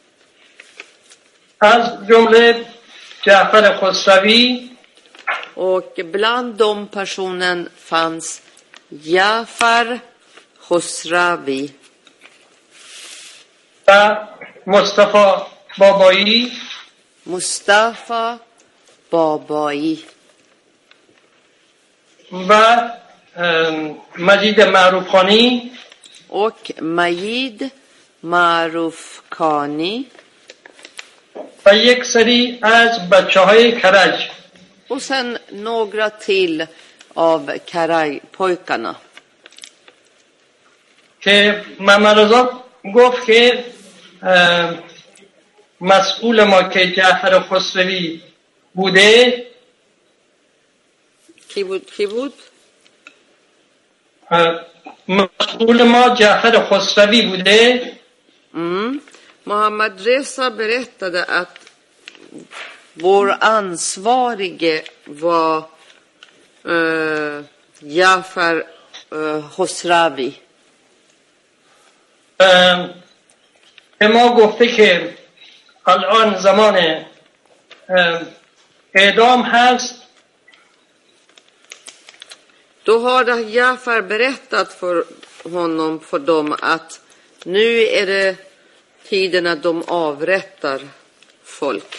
از جمله جعفر خسروی Och bland de personen fanns Jafar Khosravi و مصطفی بابایی Mustafa Babai و مجید معروفخانی och Majid Maruf Khani و یک سری از بچه های کرج. och sen några till av Karaj-pojkarna. که محمد رضا گفت که مسئول ما که جعفر خسروی بوده کی بود کی بود؟ مسئول ما جعفر خسروی بوده. Mm. Mohammad Reza berättade att vår ansvarige var uh, Jafar uh, Khosravi. به ما گفته که الان زمان اعدام هست. Då har Jafar berättat för honom, för dem, att nu är det tiden att de avrättar folk.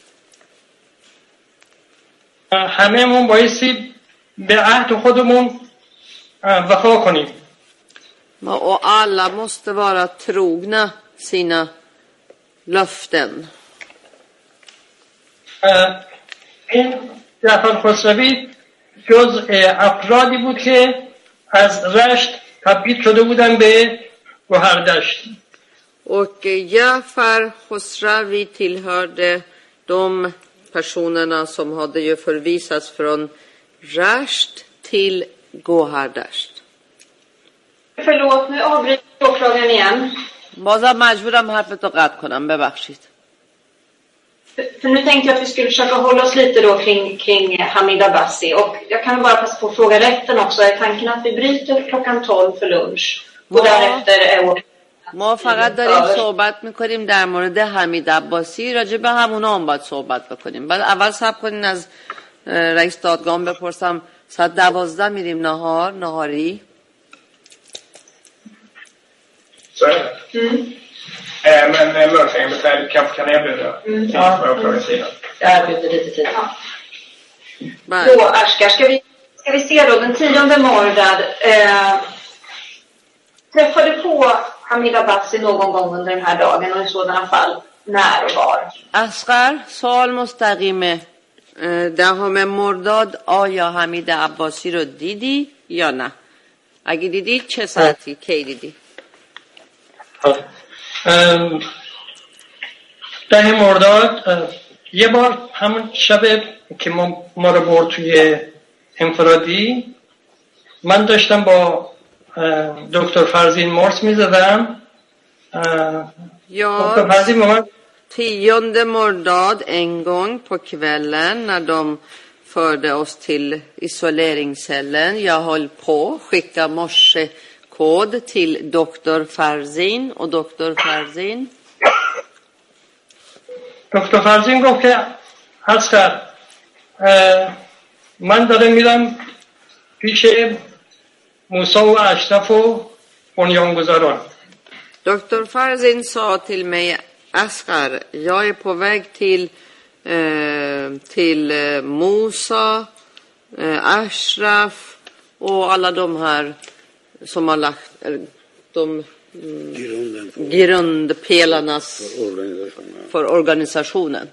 همه‌مون بایستی به عهد خودمون وفا کنیم. Och alla måste vara trogna sina löften. این جعفر خسروی جزء افرادی بود که از رشت تبعید شده بودن به گوهردشت. Och Jafar Khosravi tillhörde de personerna som hade ju förvisats från Rasht till Gohardasht. Förlåt, nu avbryter åklagaren igen. بازم مجبورم حرفتو قطع کنم، ببخشید. För, för nu tänkte jag att vi skulle försöka hålla oss lite då kring, kring Hamid Abbasi. Och jag kan bara passa på att fråga rätten också. Är tanken att vi bryter klockan tolv för lunch? Och Ma, därefter är ما فقط داریم صحبت میکنیم در مورد حمید عباسی. راجع به همونا هم باید صحبت بکنیم. بعد اول صبر کنین از رئیس دادگاه بپرسم ساعت دوازده میریم نهار نهاری. Så är det. Mm. Eh, men eh, målsägandebiträdet kanske kan erbjuda mm. till ja. åklagarsidan. Jag erbjuder lite tid. Ja. Då, Ashkar, ska vi, ska vi se då, den tionde Mordad eh, träffade på Hamid Abbasi någon gång under den här dagen och i sådana fall när och var. Ashkar, سوال مستقیمه. دهم مرداد آیا حمید عباسی رو دیدی یا نه؟ اگه دیدی چه ساعتی کی دیدی؟ ده مرداد یه بار همون شب که ما, ما رو برد توی انفرادی، من داشتم با دکتر فرزین مرس می زدم. دکتر فرزین با من tionde mordad en gång på kvällen när de förde oss till isoleringscellen. Jag höll på att skicka morsekod till doktor Farzin och doktor Farzin. doktor Farzin گفت که اسقر من دارم میرم پیش موسی و اشرف و بنیانگذاران. doktor Farzin sa till mig: Ashkar, jag är på väg till, eh, till eh, Musa, eh, Ashraf och alla de här som har lagt eh, de mm, grundpelarnas för organisationen.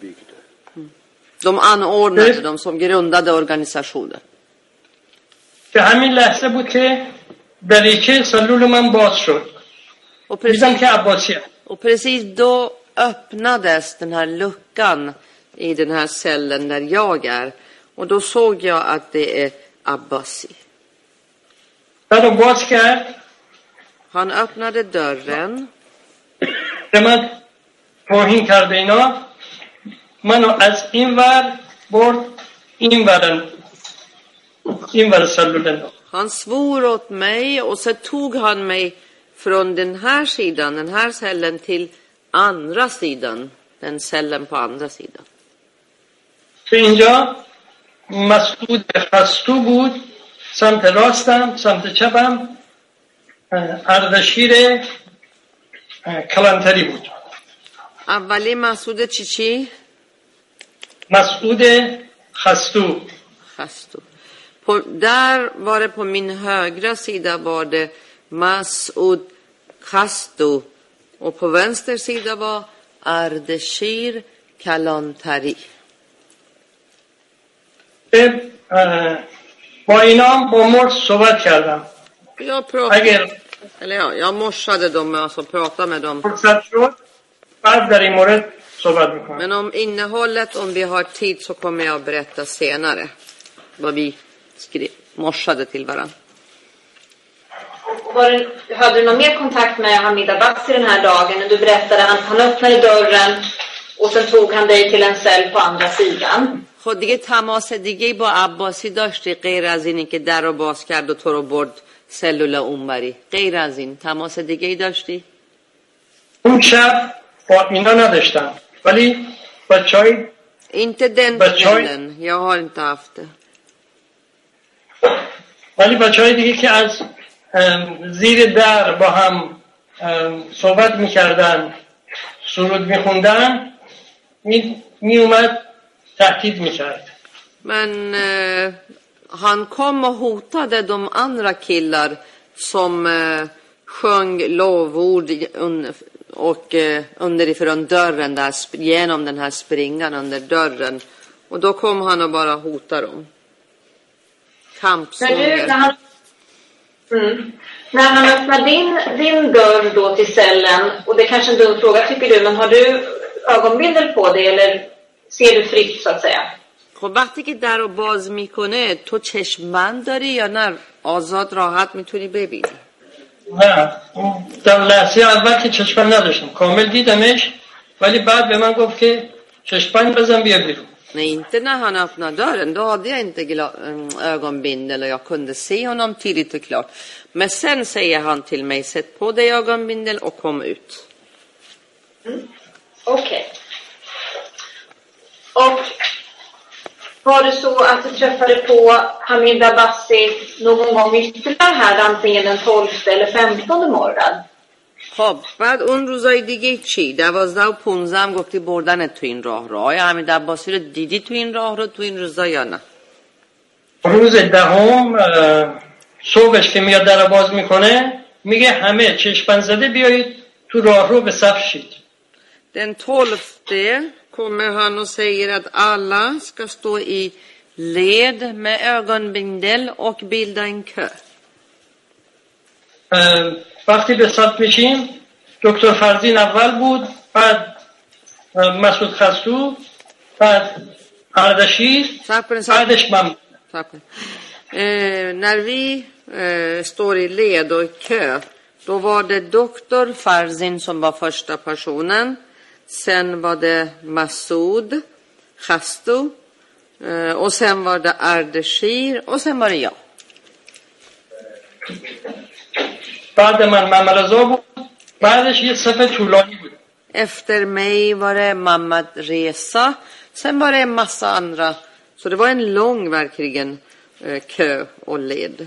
Mm. De anordnade, de som grundade organisationen. به همین لحظه بود که دریچه سلول من باز شد. Och دیدم precis, که عباسی است. och precis då öppnades den här luckan i den här cellen där jag är. Och då såg jag att det är Abbasi. در رو باز کرد. Han öppnade dörren. به من توهین کرده اینا. منو از این ور برد این ور این ور سلولن. Han svor åt mig och så tog han mig från den här sidan, den här cellen, till andra sidan, den cellen på andra sidan. به اینجا مسعود خستو بود، سمت راستم، سمت چپم اردشیر کلانتری بود. اولی مسعود چی چی؟ مسعود خستو. خستو. På, där var det på min högra sida var det Mas'ud Khastu och på vänster sida var Ardeshir Kalantari. با اینا با مرد صحبت کردم. Jag pratade, اگر eller ja, jag morsade dem, alltså pratade med dem. فرصت شد بعد در این مورد صحبت میکنم. Men om innehållet, om vi har tid, så kommer jag att berätta senare vad vi skrev, morsade till varandra. Var det, hade du någon mer kontakt med Hamid Abbasi den här dagen? Du berättade att han öppnade dörren och sen tog han dig till en cell på andra sidan. خب دیگه تماس دیگه با عباسی داشتی غیر از اینی که در رو باز کرد و تو رو برد سلول اونوری؟ غیر از این تماس دیگه ای داشتی؟ اون شب با اینا نداشتم ولی بچهای Inte den kvällen, jag har inte haft det. ولی بچهای دیگه که از زیر در با هم صحبت میکردن، سرود میخوندن، می, می اومد تهدید میکرد. Men eh, han kom och hotade de andra killar som eh, sjöng lovord un, och eh, underifrån dörren där, genom den här springan under dörren. Och då kom han och bara hotade dem. Kampsånger. När han, mm, när han öppnar din, din dörr då till cellen, och det är kanske en dum fråga tycker du, men har du ögonbindel på det eller ser du fritt så att säga? خب وقتی که در رو باز میکنه تو چشم‌بند داری یا نه آزاد راحت میتونی ببینی؟ نه در لحظه اول که چشم‌بند نداشتم کامل دیدمش ولی بعد به من گفت که چشم‌بند بزن بیا بیرون. Nej, inte när han öppnade dörren. Då hade jag inte gla- ögonbindel och jag kunde se honom tydligt och klart. Men sen säger han till mig, sätt på dig ögonbindel och kom ut. Mm. Okej. Okay. Och var det så att du träffade på Hamid Abbasi någon gång ytterligare här, antingen den tolfte eller femtonde morgon? خب بعد اون روزای دیگه چی؟ دوازده و پونزده هم گفتی بردن تو این راه رو. آیا حمید عباسی رو دیدی تو این راه رو تو این روزا یا نه؟ روز دهم صبحش که میاد در باز میکنه میگه همه چشم‌بند زده بیایید تو راه رو به صف شید. Den tolfte kommer han och säger att alla ska stå i led med ögonbindel och bilda en kö. وقتی به صف میشیم دکتر فرزین اول بود، بعد مسعود خستو، بعد اردشیر، بعدش من. Eh, när vi eh, står i led och i kö, då var det doktor Farzin som var första personen. Sen var det Masud Khastu eh, och sen var det Ardeshir och sen var det jag. بعد من محمد رضا بود، بعدش یه صف طولانی بود. Efter mig var det Mamad Reza, sen var det en massa andra. Så det var en lång verkligen eh, kö och led.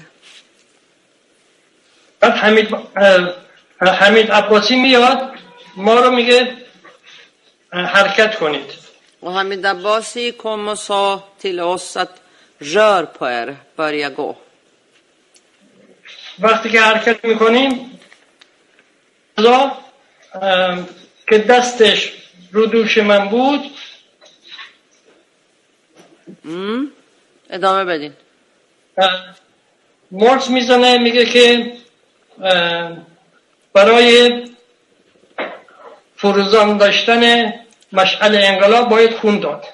بعد حمید حمید عباسی میاد ما رو میگه حرکت کنید. Och Hamid Abbasi kom och sa till oss att rör på er, börja gå. وقتی که حرکت میکنیم رضا که دستش رو دوش من بود mm. ادامه بدین. مورس میزنه، میگه که برای فروزان داشتن مشعل انقلاب باید خون داد.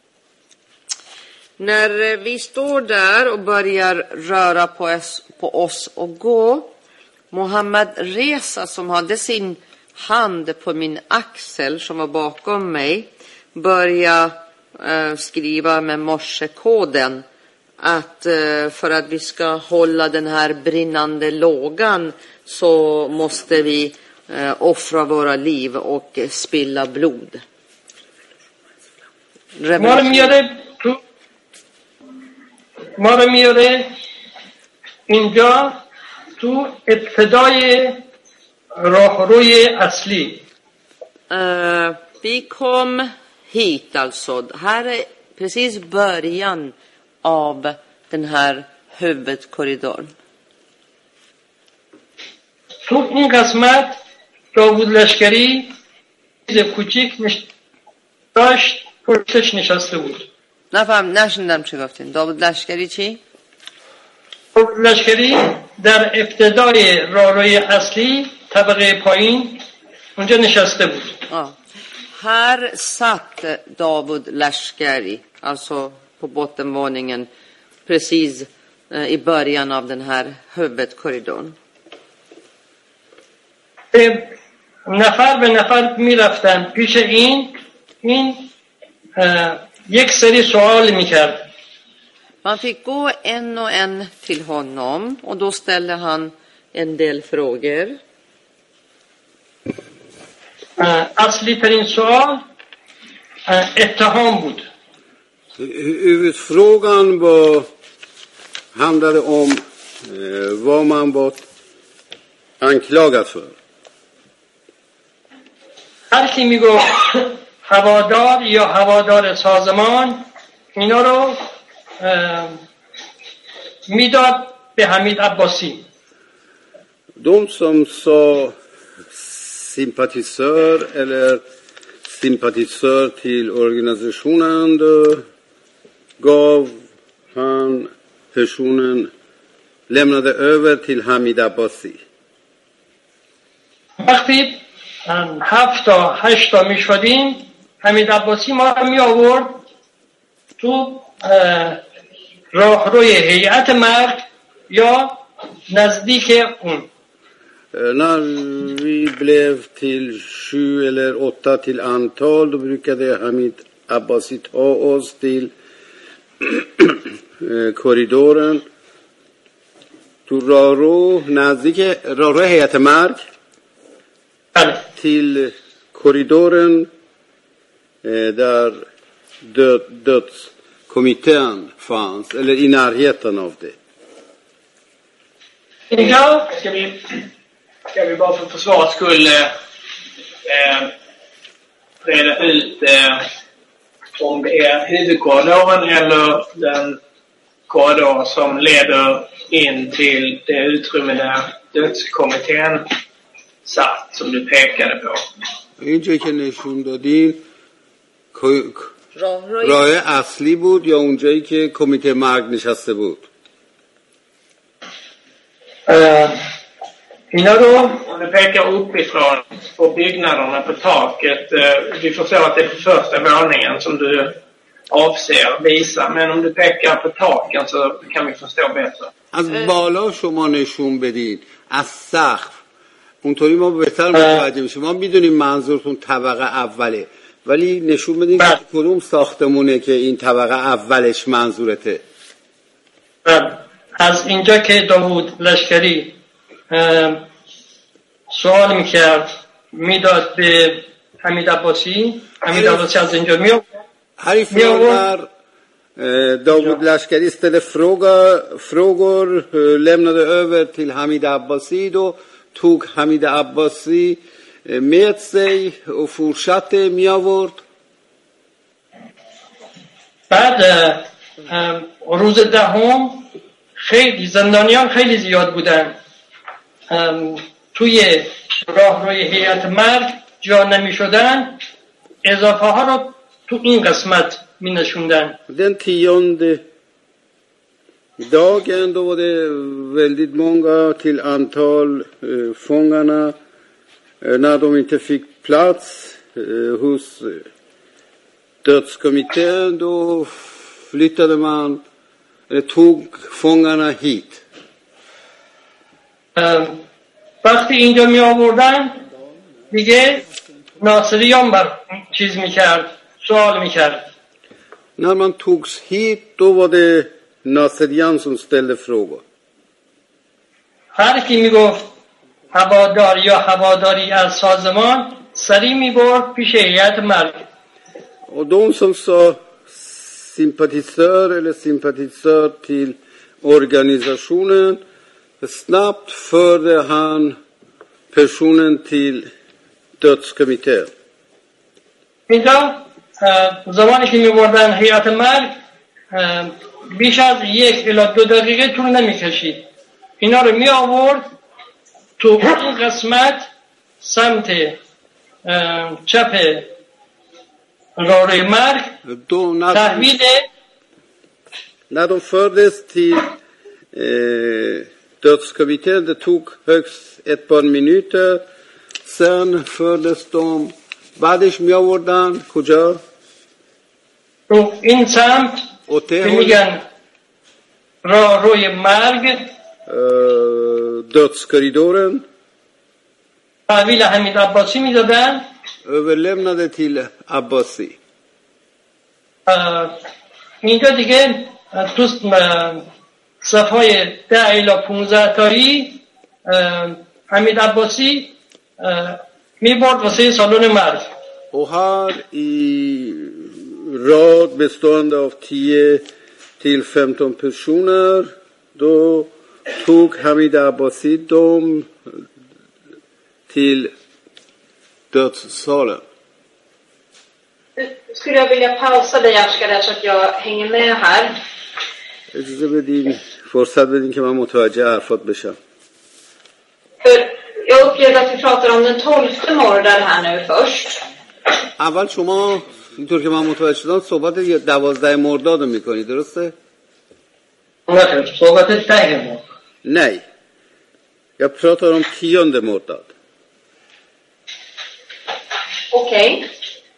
När vi står där och börjar röra på oss, på oss och gå, Mohammad Reza som hade sin hand på min axel som var bakom mig började eh, skriva med morsekoden att eh, för att vi ska hålla den här brinnande lågan så måste vi eh, offra våra liv och eh, spilla blod. ما رو میاره تو ما رو میاره اینجا تو ابتدای راهروی اصلی. Uh, vi kom hit alltså. Här är precis början av den här huvudkorridoren. تو این قسمت داوود لشکری چیز کوچیک داشت پشتش نشسته بود. نفهم نشنیدم چی گفتین. داوود لشکری چی؟ داوود لشکری در ابتدای راهروی اصلی طبقه پایین اونجا نشسته بود. Ja. Här satt Davud Lashkari, alltså på bottenvåningen, precis eh, i början av den här huvudkorridoren. نفر به نفر می رفتن پیش این این یک سری سوال می کرد. Man fick gå en och en till honom och då ställde han en del frågor. اصلی ترین سوال اتهام بود. Huvudfrågan var, handlade om eh, vad man var anklagad för. هر کی میگو هوادار یا هوادار سازمان اینا رو میداد به حمید عباسی. De som sa sympatisör eller sympatisör till organisationen då gav han personen, lämnade över till Hamid Abbasi. وقتی هفت تا هشت تا می شدیم حمید عباسی ما رو می آورد تو راهروی هیئت مرگ یا نزدیک اون. När vi blev till sju eller åtta till antal då brukade Hamid Abbasi ta oss till korridoren تو راهرو نزدیک راهرو هیئت مرگ till korridoren där död, dödskommittén fanns eller i närheten av det. اینجا Ska vi, ska vi bara för försvarets skull eh, reda ut eh, om det är huvudkorridoren eller den korridor som leder in till det utrymme där dödskommittén satt som du pekade på. اینجا که نشون دادین راه اصلی بود یا اونجایی که کمیته مرگ نشسته بود؟ اینا رو Om du pekar uppifrån på byggnaderna på taket, vi förstår att det är på första våningen som du avser visa, men om du pekar på taken så kan vi förstå bättre. از بالا شما نشون بدین، از سقف، اونطوری ما بهتر متوجه میشیم. ما میدونیم منظورتون طبقه اوله، ولی نشون بدین که کدوم ساختمونه که این طبقه اولش منظورته. از اینجا که داوود لشکری سوال میکرد میداد به حمید عباسی، حمید عباسی از اینجا میاد. Härifrån Davud Lashkari ställde fråga, frågor, lämnade över till Hamid Abbasi. Då tog Hamid Abbasi med sig och fortsatte می آورد. بعد روز دهم خیلی زندانیان خیلی زیاد بودن، توی راهروی هیئت مرگ جا نمی شدن، اضافه ها رو تو این قسمت می نشوندن. Den tionde dagen då var det väldigt många till antal eh, fångarna. Eh, när de inte fick plats eh, hos eh, dödskommittén, då flyttade man, eller tog fångarna hit. وقتی اینجا می آوردن دیگه ناصریان بر چیز میکرد، سوال میکرد. När man togs hit, då var det Naserian som ställde frågor. هر کی میگفت هوادار یا هواداری از سازمان سریع میبرد پیش هیئت مرگ. Och de som sa sympatisör eller sympatisör till organisationen, snabbt förde han personen till dödskommittén. اینجا زمانی که میبردن هیئت مرگ بیش از یک الی دو دقیقه طول نمیکشید. اینا رو می آورد تو اون قسمت سمت چپ راهروی مرگ تحویل. När de fördes till eh, dödskommittén, det tog högst ett par minuter. Sen fördes de, بعدش می آوردن کجا؟ رو این سمت میگن راهروی مرگ، dödskorridoren. تحویل حمید عباسی میدادن. överlämnade till Abbasi. اینجا دیگه تو صفحای ده الی پونزده تایی حمید عباسی میبرد واسه سالن مرگ. Och här i rad bestående av tio till femton personer, då tog Hamid Abbasi dem till dödssalen. Skulle jag vilja pausa dig, Ashkar, så att jag hänger med här. اجازه بدین فرصت بدین که من متوجه حرفات بشم. För jag upplevde att vi pratar om den tolfte mordaren här nu först. اول شما اینطور که من متوجه شدم صحبت دوازده مرداد رو میکنی، درسته؟ نه، صحبت ده مرداد. Nej, jag pratar om tionde mordad. Okej. Okay.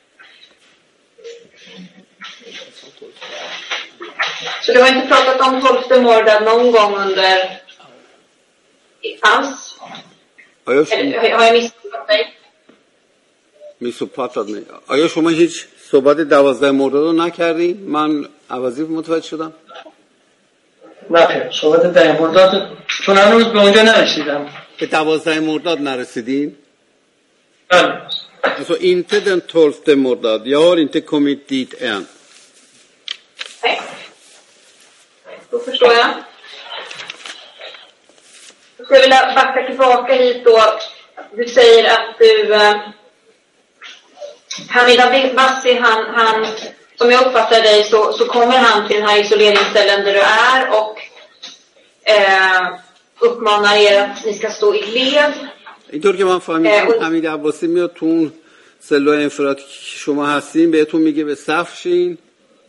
Så du har inte pratat om tolfte mordad någon gång under alls? Har jag, Eller, har jag missuppfattat dig? missuppfattat mig. آیا شما هیچ صحبت دوازده مرداد رو نکردین؟ من عوضی متوجه شدم؟ نه، صحبت ده مرداد چون هنوز به اونجا نرسیدم. به دوازده مرداد نرسیدین؟ بله. Alltså inte den tolfte mordad. Jag har inte kommit dit än. Nej. Då förstår jag. Jag skulle vilja backa tillbaka hit då. Du säger att du eh, Hamid Abbasi, han, han, som jag uppfattar dig så, så kommer han till den här isoleringsställen där du är och eh, uppmanar er att ni ska stå i led. اینطور که من فهمیدم حمید عباسی میاد تو اون سلول انفرادی که شما هستین بهتون میگه به صف شین.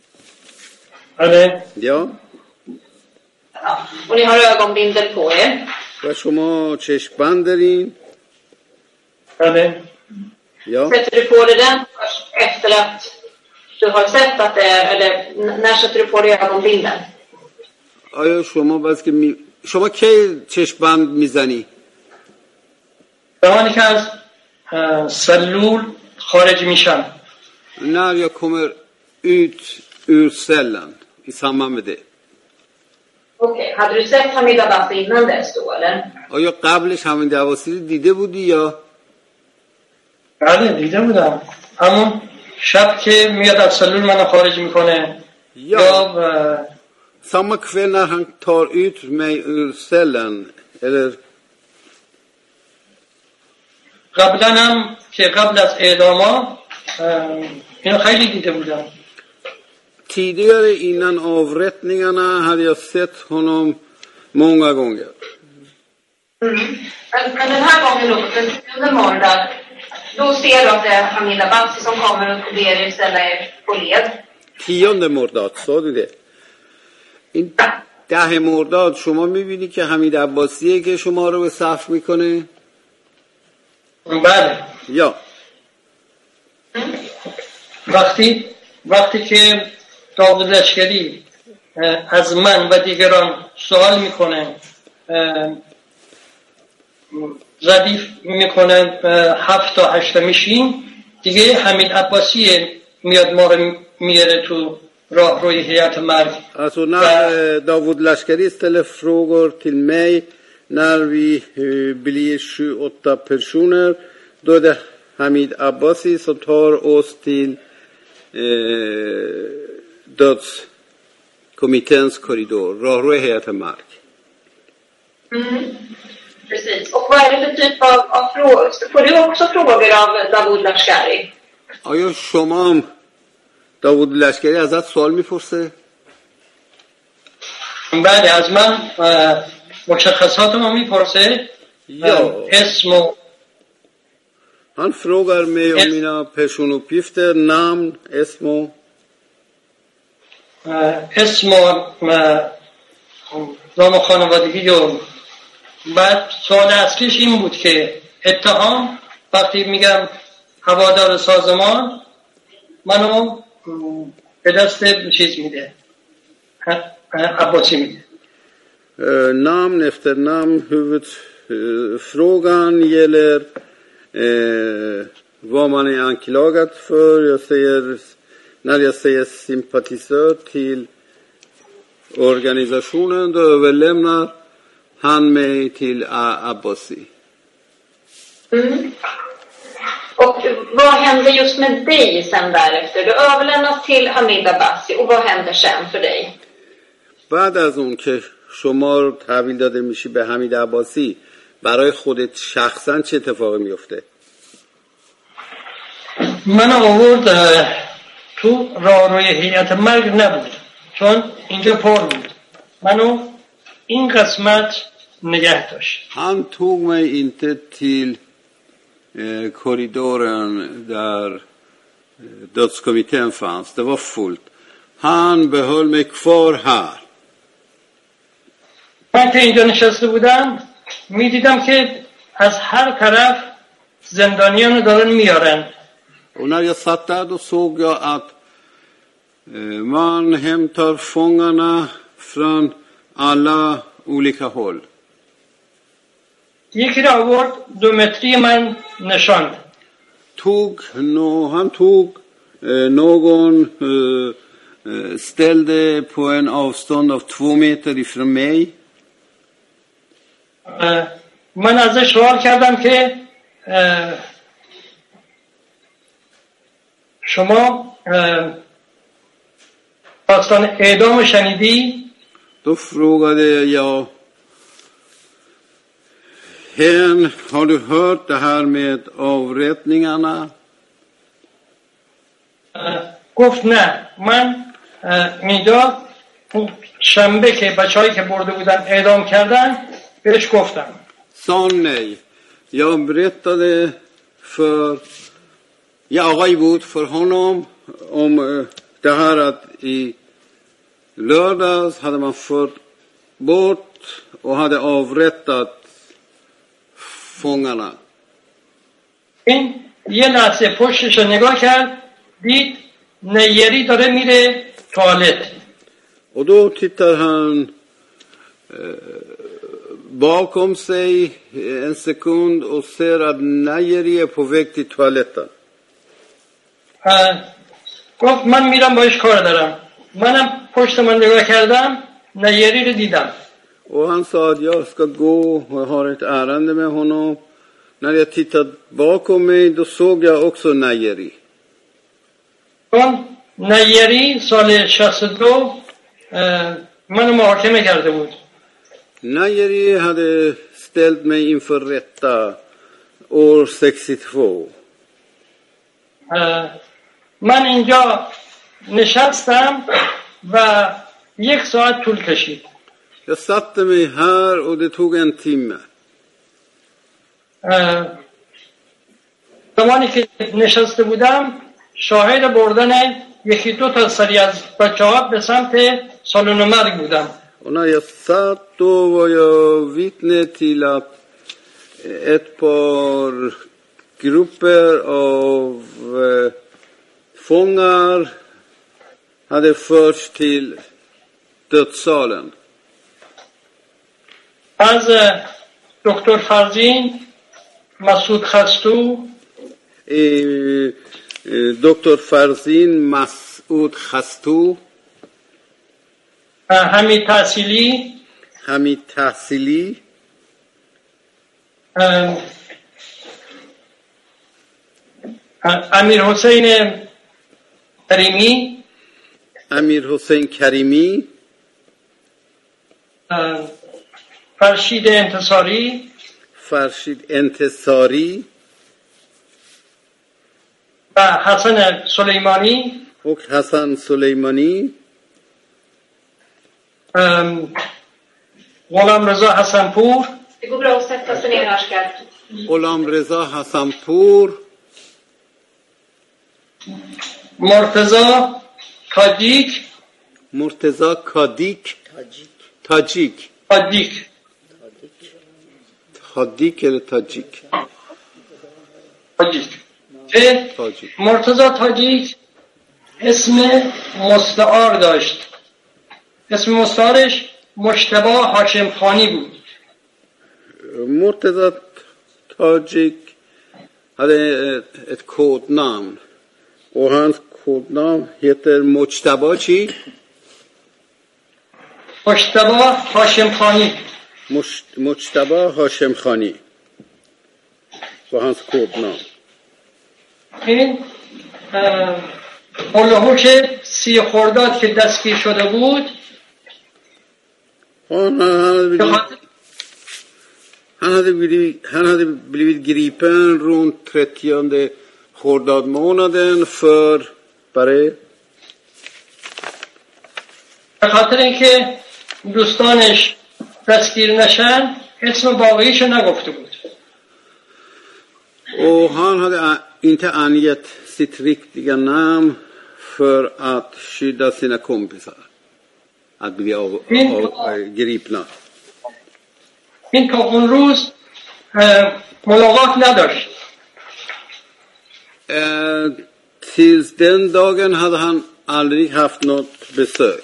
آره. یا och ni har ögonbindel på er. و شما چشم‌بند دارین. آره. یا sätter du på dig den först efter att du har sett att det är, eller när sätter du på dig ögonbindeln? آیا شما بس که می... شما کی چشم‌بند میزنی؟ زمانی که از سلول خارج میشم. När jag kommer ut ur cellen i samband med det. Okej, okay. Hade du sett Hamid Abbasi innan dess då, eller? آیا قبلش حمید عباسی دیده بودی یا؟ بله دیده بودم. همون شب که میاد از سلول منو خارج میکنه. Ja. یا Samma kväll när han tar ut mig ur cellen, eller? قبلا هم که قبل از اعداما اینو خیلی دیده بودم. Tidigare innan avrättningarna hade jag sett honom många gånger. Mm. Men, men den här gången då, den tionde mordad, då ser du att det är Hamid Abbasi som kommer och ber er ställa er på led. Tionde mordad, sa du det? In, ده مرداد شما میبینی که حمید عباسیه که شما رو به صف میکنه؟ بله. یا وقتی وقتی که داوود لشکری از من و دیگران سوال میکنه، ردیف میکنه هفت تا هشت میشیم، دیگه حمید عباسی میاد ما رو میاره تو راه روی هیئت مرگ. Alltså när David Laskari ställer frågor till mig när vi blir sju åtta personer, då är det Hamid Abbasi som tar oss till eh, dödskommitténs korridor, Rahroy heter Mark. Mm, precis. Och vad är det för typ av, av frågor? Får du också frågor av David Laskari? آیا شما هم داوود لشکری ازت سوال میپرسه؟ بله، از من مشخصات ما میپرسه. اسم و Han frågar mig om mina personuppgifter, namn, اسم و اسم و نام خانوادگی. و بعد سوال اصلیش این بود که اتهام وقتی میگم هوادار سازمان منو به دست چیز میده، عباسی میده. Namn efter namn, huvudfrågan gäller eh, vad man är anklagad för. Jag säger, när jag säger sympatisör till organisationen, då överlämnar han mig till Abbasi. Mm. Och vad händer just med dig sen därefter? Du överlämnas till Hamid Abbasi, och vad händer sen för dig? بعد از اون که شما رو تحویل داده میشی به حمید عباسی، برای خودت شخصا چه اتفاقی میفته؟ من آورد تو راهروی هیئت مرگ نبود، چون اینجا پر بود. منو این قسمت نگه داشت. Han tog mig inte till eh, korridoren där eh, dödskommittén fanns. Det var fullt. Han behöll mig kvar här. من که اینجا نشسته بودم میدیدم که از هر طرف زندانیان دارن میارن. Och när jag satt där, då såg jag att eh, man hämtar fångarna från alla olika håll. یکی را آورد دو متری من نشاند. Tog, no, han tog eh, någon eh, eh, ställde på en avstånd av två meter ifrån mig. من ازش سوال کردم که شما داستان اعدام شنیدی؟ Då frågade jag, Hen, har du hört det här med avrättningarna? گفت نه. من اینجا شنبه که بچه‌هایی که برده بودن اعدام کردن بهش گفتم. Sa nej. Jag berättade för ja, آقای بود för honom om det här att i lördags hade man fört bort och hade avrättat fångarna. این یه لحظه پشتش رو نگاه کرد، دید نیری داره میره توالت. Och då tittar han eh, bakom sig en sekund och ser att Najeri är på väg till toaletten. گفت من میرم باش کار دارم. منم پشت من نگاه کردم، نیری رو دیدم. Och han sa att jag ska gå och jag har ett ärende med honom. När jag tittade bakom mig, då såg jag också Najeri. اون نیری سال شصت و دو منو محاکمه کرده بود. Najeri hade ställt mig inför rätta år sextiotvå. من اینجا نشستم و یک ساعت طول کشید. Jag satte mig här och det tog en timme. زمانی که نشسته بودم شاهد بردن یکی دو تا سری از بچه ها به سمت سالن مرگ بودم. Och när jag satt då var jag vittne till att ett par grupper av eh, fångar hade förts till dödssalen. از دکتر فرزین مسعود خستو دکتر فرزین مسعود خستو حمید تحصیلی حمید تحصیلی امیر حسین کریمی امیر حسین کریمی فرشید انتصاری فرشید انتصاری و حسن سلیمانی و حسن سلیمانی غلام رضا حسنپور Det går bra att sätta sig ner här, Skar. غلام رضا حسنپور مرتضی تاجیک مرتضی کادیک تاجیک تاجیک تاجیک eller تاجیک تاجیک که مرتضی تاجیک اسم مستعار داشت. اسم مستعارش مجتبی هاشم خانی بود. مرتضی تاجیک hade ett, ett kodnamn och hans kodnamn heter Mojtaba chi? Mojtaba Hashim Khani. Mojtaba Hashim Khani var hans kodnamn. این هلوهوش سی خرداد که دستگیر شده بود han hade blivit, han hade blivit, han hade blivit gripen runt trettionde خرداد för برای به خاطر اینکه دوستانش دستگیر نشن اسم واقعیشو نگفته بود. Och han hade inte angett sitt riktiga namn för att skydda sina kompisar att bli av, av, gripna. این تا اون روز ملاقات نداشت. Eh, tills den dagen hade han aldrig haft något besök.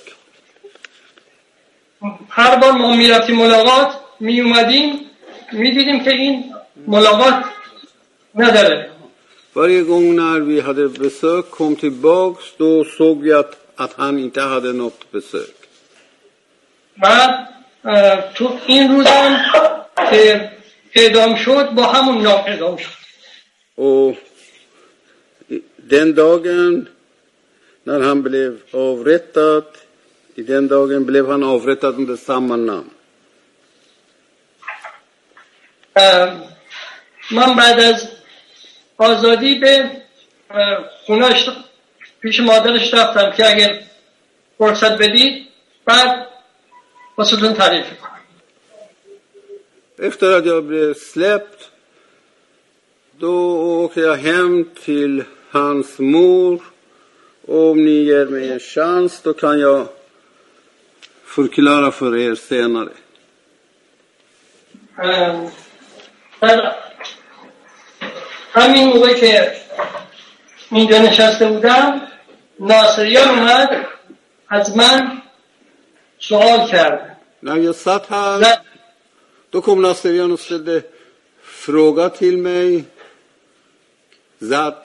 هر بار ما میرفتیم ملاقات می اومدیم می دیدیم که این ملاقات نداره. Varje gång när vi hade besök kom tillbaks då såg vi att, att han inte hade något besök. و تو این روزم که اعدام شد با همون نام اعدام شد. Och den dagen när han blev avrättad, i den dagen blev han avrättad under samma namn. من بعد از آزادی به خونه‌اش پیش مادرش رفتم که اگر فرصت بدید بعد واسهتون تعریف کنم. Efter att jag blev släppt då åker jag hem till hans mor. Om ni ger mig en chans då kan jag förklara för er senare. در همین موقع که اینجا نشسته بودم ناصریان اومد از من سوال کرد. När jag satt här då kom Nasserian och ställde fråga till mig. Zat.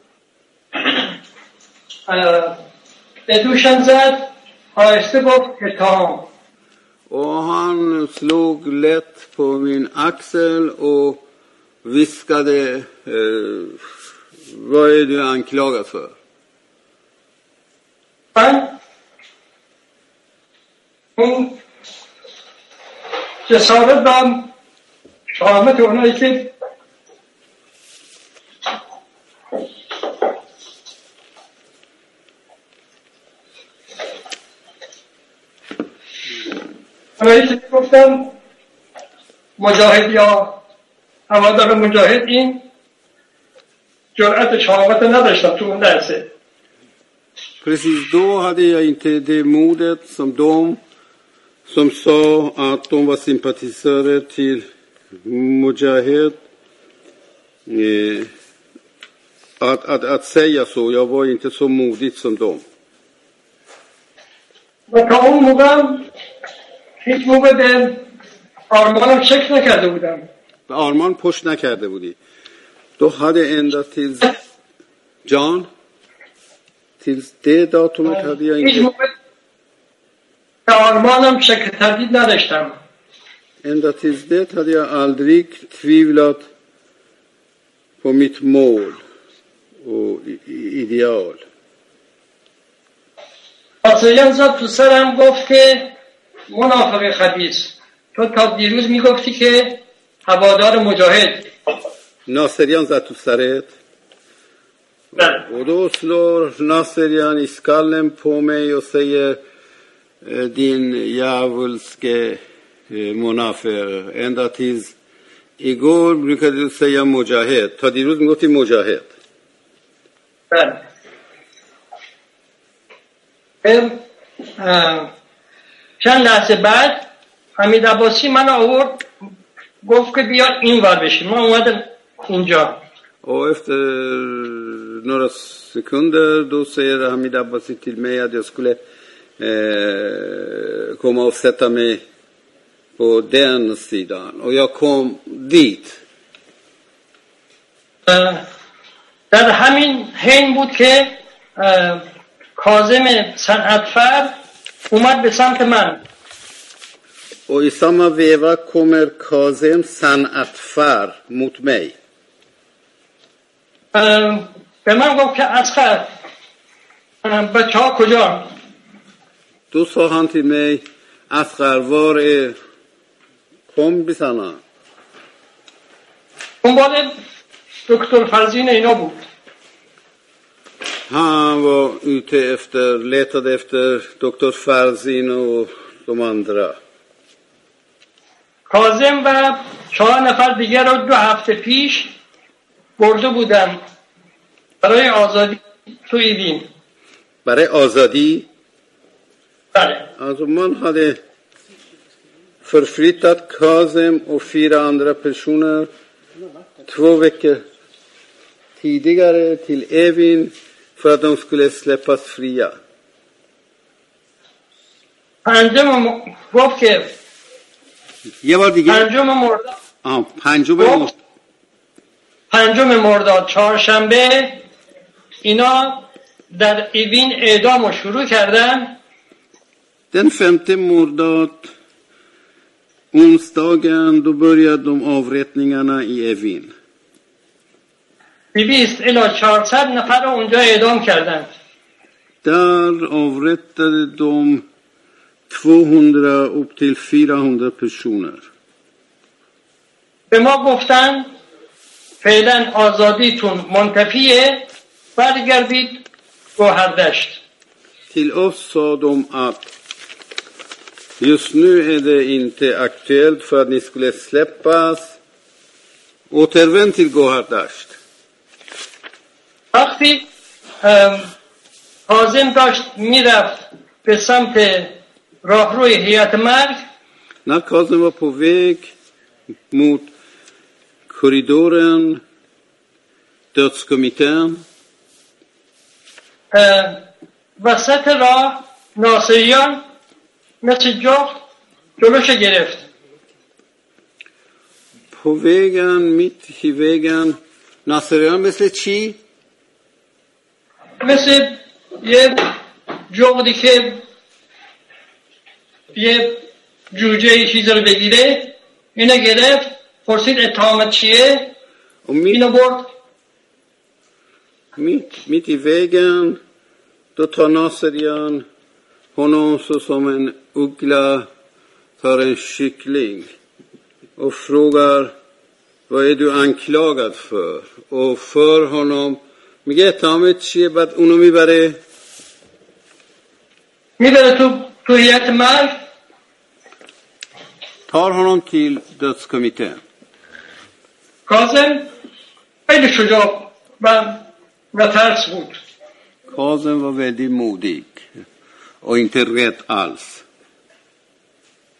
به دوشم زد آهسته گفت کتاب. Och han slog lätt på min axel och viskade eh, vad är du anklagad för? من اون جسارت دارم شهامت اونایی که اونایی که گفتم مجاهد یا هوادار مجاهد این جرأت شهامت نداشتم تو اون لحظه. Precis då hade jag inte det modet som de som sa att de var sympatisörer till Mujahid. Eh, att, att, att säga så, jag var inte så modig som dem. و تا اون موقع هیچ موقع به آرمانم شک نکرده بودم. به آرمان پشت نکرده بودی. Då hade ända tills John, tills det datumet hade jag هیچ inte, موقع به آرمانم شک تردید نداشتم. ända tills det hade jag aldrig tvivlat på mitt mål och i- ideal. آسایان زد تو سرم گفت که منافق خبیث تو تا دیروز میگفتی که هوادار مجاهد. Naserian satt på särret. بله. Och då slår Naserian i skallen på mig och säger eh, din djävulske eh, munafer. Ända tills igår brukade du säga Mujahid. Ta diruz migofti Mujahid. بله. اه، چند لحظه بعد حمید عباسی من آورد گفت که بیا این ور بشیم. ما اومدم اینجا. Och efter några sekunder då säger Hamid Abbasi till mig att jag skulle eh, komma och sätta mig på den sidan. Och jag kom dit. اه، در همین حین بود که اه، کاظم صنعتفر اومد به سمت من. Och i samma veva kommer Kazem Sanatfar mot mig. اه، به من گفت که اصغر بچه ها کجا؟ Då sa han till mig, Asghar, var är kompisarna? دنبال دکتر فرزین اینا بود. Han var ute efter, letade efter doktor Farzin och de andra. کاظم و چهار نفر دیگر رو دو هفته پیش برده بودن برای آزادی تو ایوین. Bara Azadi. بله. Alltså man hade förflyttat Kazem och fyra andra personer två veckor tidigare till Evin för att de skulle släppas fria. پنجم گفت که یه بار دیگه پنجم مرداد آه پنجم مرداد پنجم مرداد چهارشنبه اینا در ایوین اعدام رو شروع کردن. Den femte mordad onsdagen då började de avrättningarna i Evin. دویست الی چهارصد نفر رو اونجا اعدام کردن. Där avrättade de tvåhundra upp till fyrahundra personer. به ما گفتن فعلا آزادیتون منتفیه برگردید گوهردشت. Till oss sa de att just nu är det inte aktuellt för att ni skulle släppas. Återvänd till Gohardasht. وقتی کاظم داشت میرفت به سمت راهروی هیئت مرگ När Kazem var på väg mot korridoren, dödskommittén, اه، وسط راه ناصریان مثل جغد جلوش گرفت. på vägen, mitt i vägen, Naserian مثل چی؟ مثل یه جغدی که یه جوجه یه چیز رو بگیره اینو گرفت پرسید اتهامت چیه Och mitt, اینو برد mitt, mitt i vägen, då tar Naserian honom så som en uggla tar en kyckling och frågar vad är du anklagad för? Och för honom میگه اتهامت چیه؟ بعد اونو میبره میبره تو تو هیئت مرگ. tar honom till dödskommittén. کاظم خیلی شجاع و و ترس بود. Kazem var väldigt modig och inte rädd alls.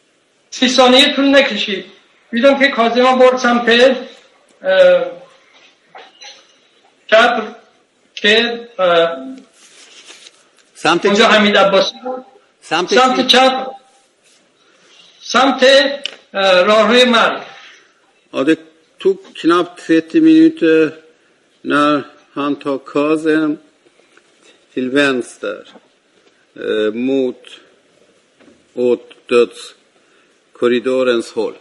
سی ثانیه طول نکشید. دیدم که کاظم برد سمت چپ که سمت اونجا حمید عباسی بود. سمت, سمت چپ سمت راهروی مرگ. Ja, det tog knappt trettio minuter när han tar Kazem till vänster eh, mot åt dödskorridorens håll.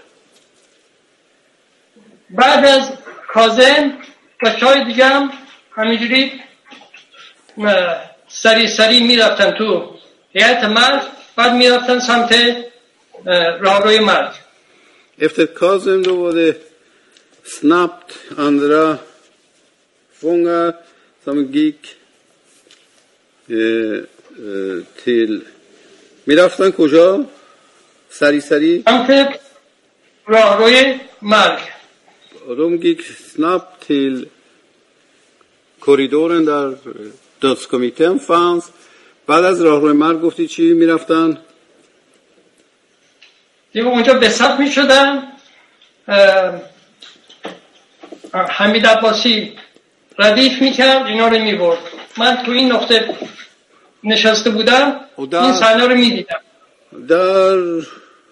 بعد از کاظم بچه‌های دیگه هم همینجوری سری سری میرفتن تو هیئت مرگ، بعد میرفتن سمت راهروی مرگ. Efter Kazem då var det snabbt andra fångar som gick eh, eh, till میرفتن کجا؟ سری سری سمت راهروی مرگ. De gick snabbt till korridoren där dödskommittén fanns. بعد از راهروی مرگ گفتی چی میرفتن؟ دیگه اونجا به صف می شدن. حمید عباسی ردیف می کرد، اینا رو می برد. من تو این نقطه نشسته بودم، این صحنه رو می دیدم. Där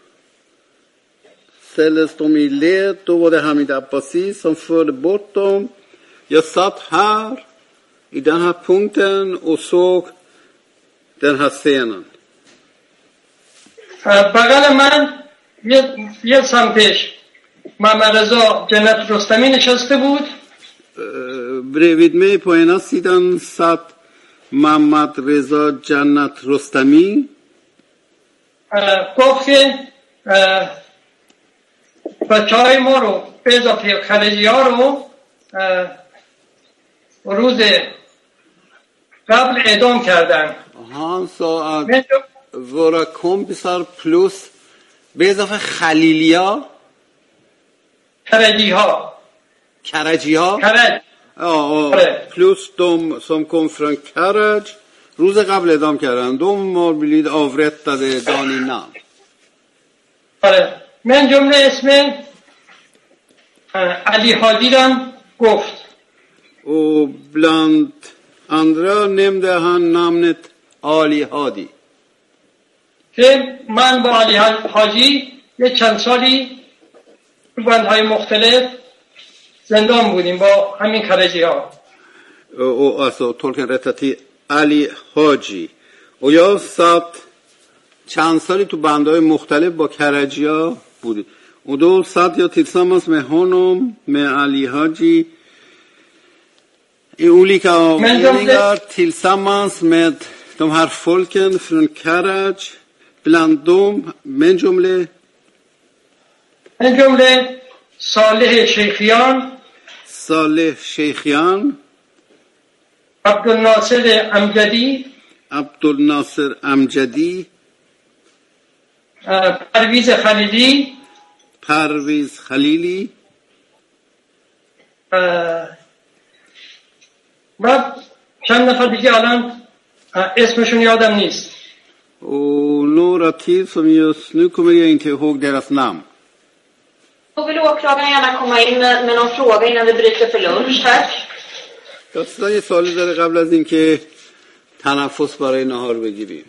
ställdes de i led, då var det Hamid Abbasi som förde bort dem. Jag satt här i den här punkten och såg den här scenen. بغل من یه, یه سمتش محمد رضا جنت رستمی نشسته بود. Bredvid mig på ena sidan satt Mamad Reza Jannat Rostami. گفت که بچه های ما رو به اضافه خلجی ها رو روز قبل اعدام کردن. Han sa att våra kompisar plus به اضافه خلیلیا خلجی ها کرجی ها کرج ja, plus de som kom från Karaj روز قبل اعدام کردن. De har blivit avrättade dagen innan. آره من جمله اسم علی حاجی رم گفت. Och bland andra nämnde han namnet Ali Hadi. که من با علی حاجی یه چند سالی تو بندهای مختلف زندان بودیم با همین کرجی ها. Och alltså tolken rätta till Ali Haji. Och jag satt چند سالی تو بندهای مختلف با کرجیا بودیم. Och då satt jag tillsammans med honom, med Ali Haji i olika avdelningar tillsammans med de här folken från Karaj. Bland dem من جمله من جمله صالح شیخیان صالح شیخیان عبدالناصر امجدی عبدالناصر امجدی پرویز خلیلی پرویز خلیلی و چند نفر دیگه الان اسمشون یادم نیست. Och några till som just nu kommer jag inte ihåg deras namn. Då vill åklagaren gärna komma in med, med någon fråga innan vi bryter för lunch, tack. داستان یه سوالی داره قبل از اینکه تنفس برای نهار بگیریم.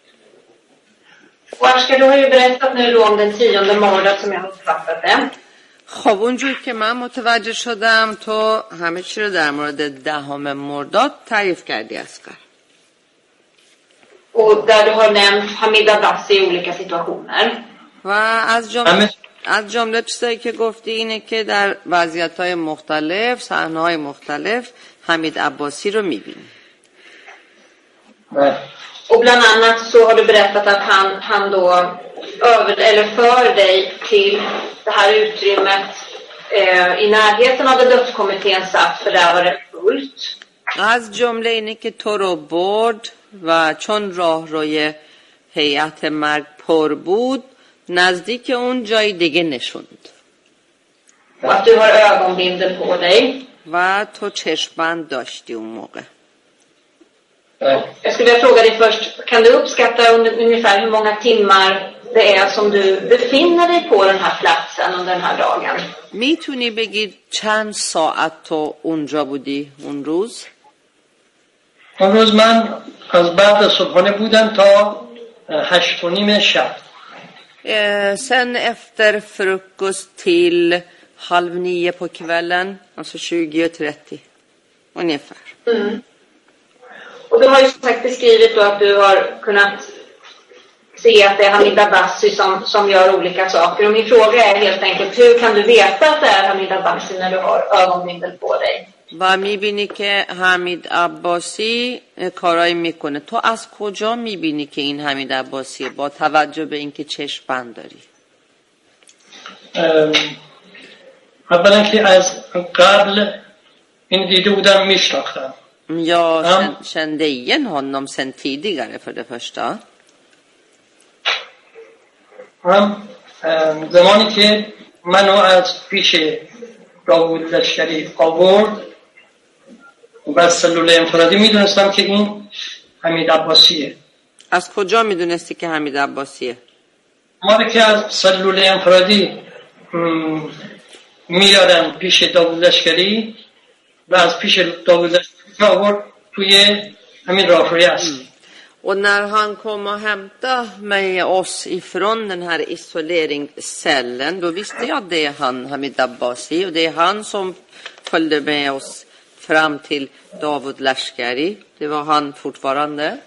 Oskar, du har ju berättat nu då om den tionde mordet som jag har uppfattat det. خب اونجور که من متوجه شدم تو همه چی رو در مورد دهم مرداد تعریف کردی اسکر. Och där du har nämnt Hamid Abbasi i olika situationer. و از جمله از جمله چیزایی که گفتی اینه که در وضعیت‌های مختلف، صحنه‌های مختلف حمید عباسی رو می‌بینی. Och bland annat så har du berättat att han, han då över, eller för dig till det här utrymmet eh, i närheten av där dödskommittén satt, för där var det fullt. از جمله اینه که تو رو برد و چون راه روی هیئت مرگ پر بود نزدیک اون جای دیگه نشوند. Och att du har ögonbindel på dig. و تو چشمبند داشتی اون موقع. Jag skulle vilja fråga dig först, kan du uppskatta ungefär hur många timmar det är som du befinner dig på den här platsen under den här dagen. میتونی بگی چند ساعت تو اونجا بودی اون روز؟ اون روز من از بعد صبحانه بودم تا هشت و نیم شب. Sen efter frukost till halv nio på kvällen, alltså tjugo och trettio ungefär. Mm. Och du har ju sagt beskrivit då att du har kunnat se att det är Hamid Abbasi som, som gör olika saker. Och min fråga är helt enkelt, hur kan du veta att det är Hamid Abbasi när du har ögonbindel på dig? و میبینی که حمید عباسی کارایی میکنه. تو از کجا میبینی که این حمید عباسیه با توجه به اینکه چشم بند داری؟ اولا که از قبل این دیده بودم میشناختم. Jag kände igen honom sen tidigare för det första. هم زمانی که منو از پیش داوود لشکری آورد و سلول انفرادی میدونستم که این حمید عباسیه. از کجا میدونستی که حمید عباسیه؟ ما که از سلول انفرادی میادن پیش داوود لشکری و از پیش داوود لشکری آورد توی همین راهروی است. Och när han kom och hämtade mig oss ifrån den här isoleringscellen, då visste jag det är han, Hamid Abbasi, och det är han som följde med oss fram till Davud Lashkari. Det var han fortfarande.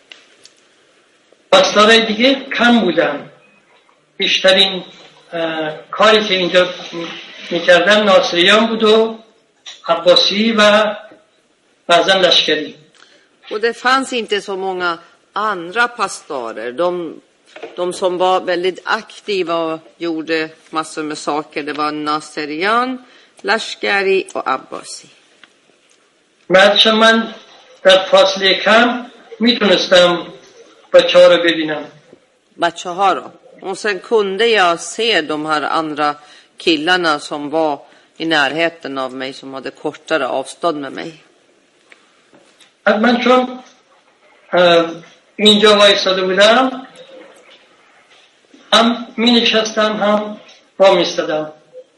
پاسدارای دیگه کم بودن. بیشترین کاری که اینجا میکردن ناصریان بود و عباسی و بعضا لشکری. Och det fanns inte så många andra pastorer. De, de som var väldigt aktiva och gjorde massor med saker, det var Naserian, Lashkari och Abbasi. Men som man در فاصله کم میتونستم بچه ها رو ببینم. بچه ها رو. Och sen kunde jag se de här andra killarna som var i närheten av mig, som hade kortare avstånd med mig. من چون اینجا وایساده بودم هم می نشستم هم با می استدم.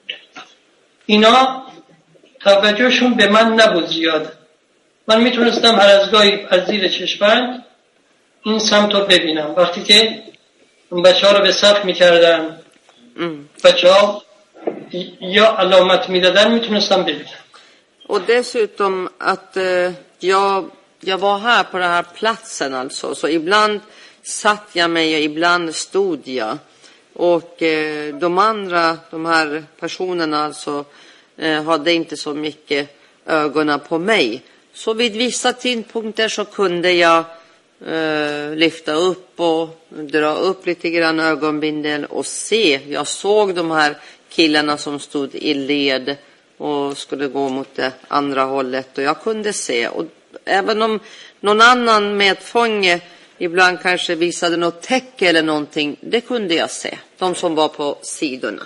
اینا توجهشون به من نبود زیاد. من می تونستم هر از گاهی از زیر چشمند این سمت رو ببینم. وقتی که بچه ها رو به صف می کردن بچه ها یا علامت می دادن می تونستم ببینم. Och dessutom att eh, jag, jag var här på den här platsen alltså. Så ibland satt jag mig och ibland stod jag. Och eh, de andra, de här personerna alltså, eh, hade inte så mycket ögonen på mig. Så vid vissa tidpunkter så kunde jag eh, lyfta upp och dra upp lite grann ögonbindeln och se. Jag såg de här killarna som stod i led och skulle gå mot det andra hållet, och jag kunde se. Och även om någon annan medfånge ibland kanske visade något tecken eller någonting, det kunde jag se. De som var på sidorna.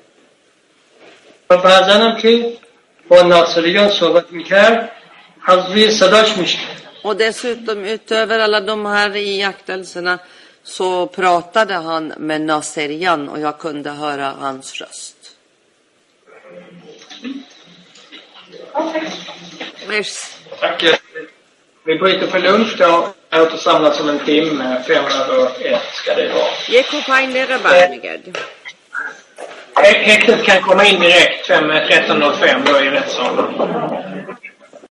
Och dessutom utöver alla de här iaktelserna så pratade han med Naserian och jag kunde höra hans röst. Yes. Tack. Vi bryter för lunch då. Jag återsamlas om en timme. Fem över ett ska det vara. Jekko painera barnigad. Häktet kan komma in direkt fem tretton noll fem då i rättssalen.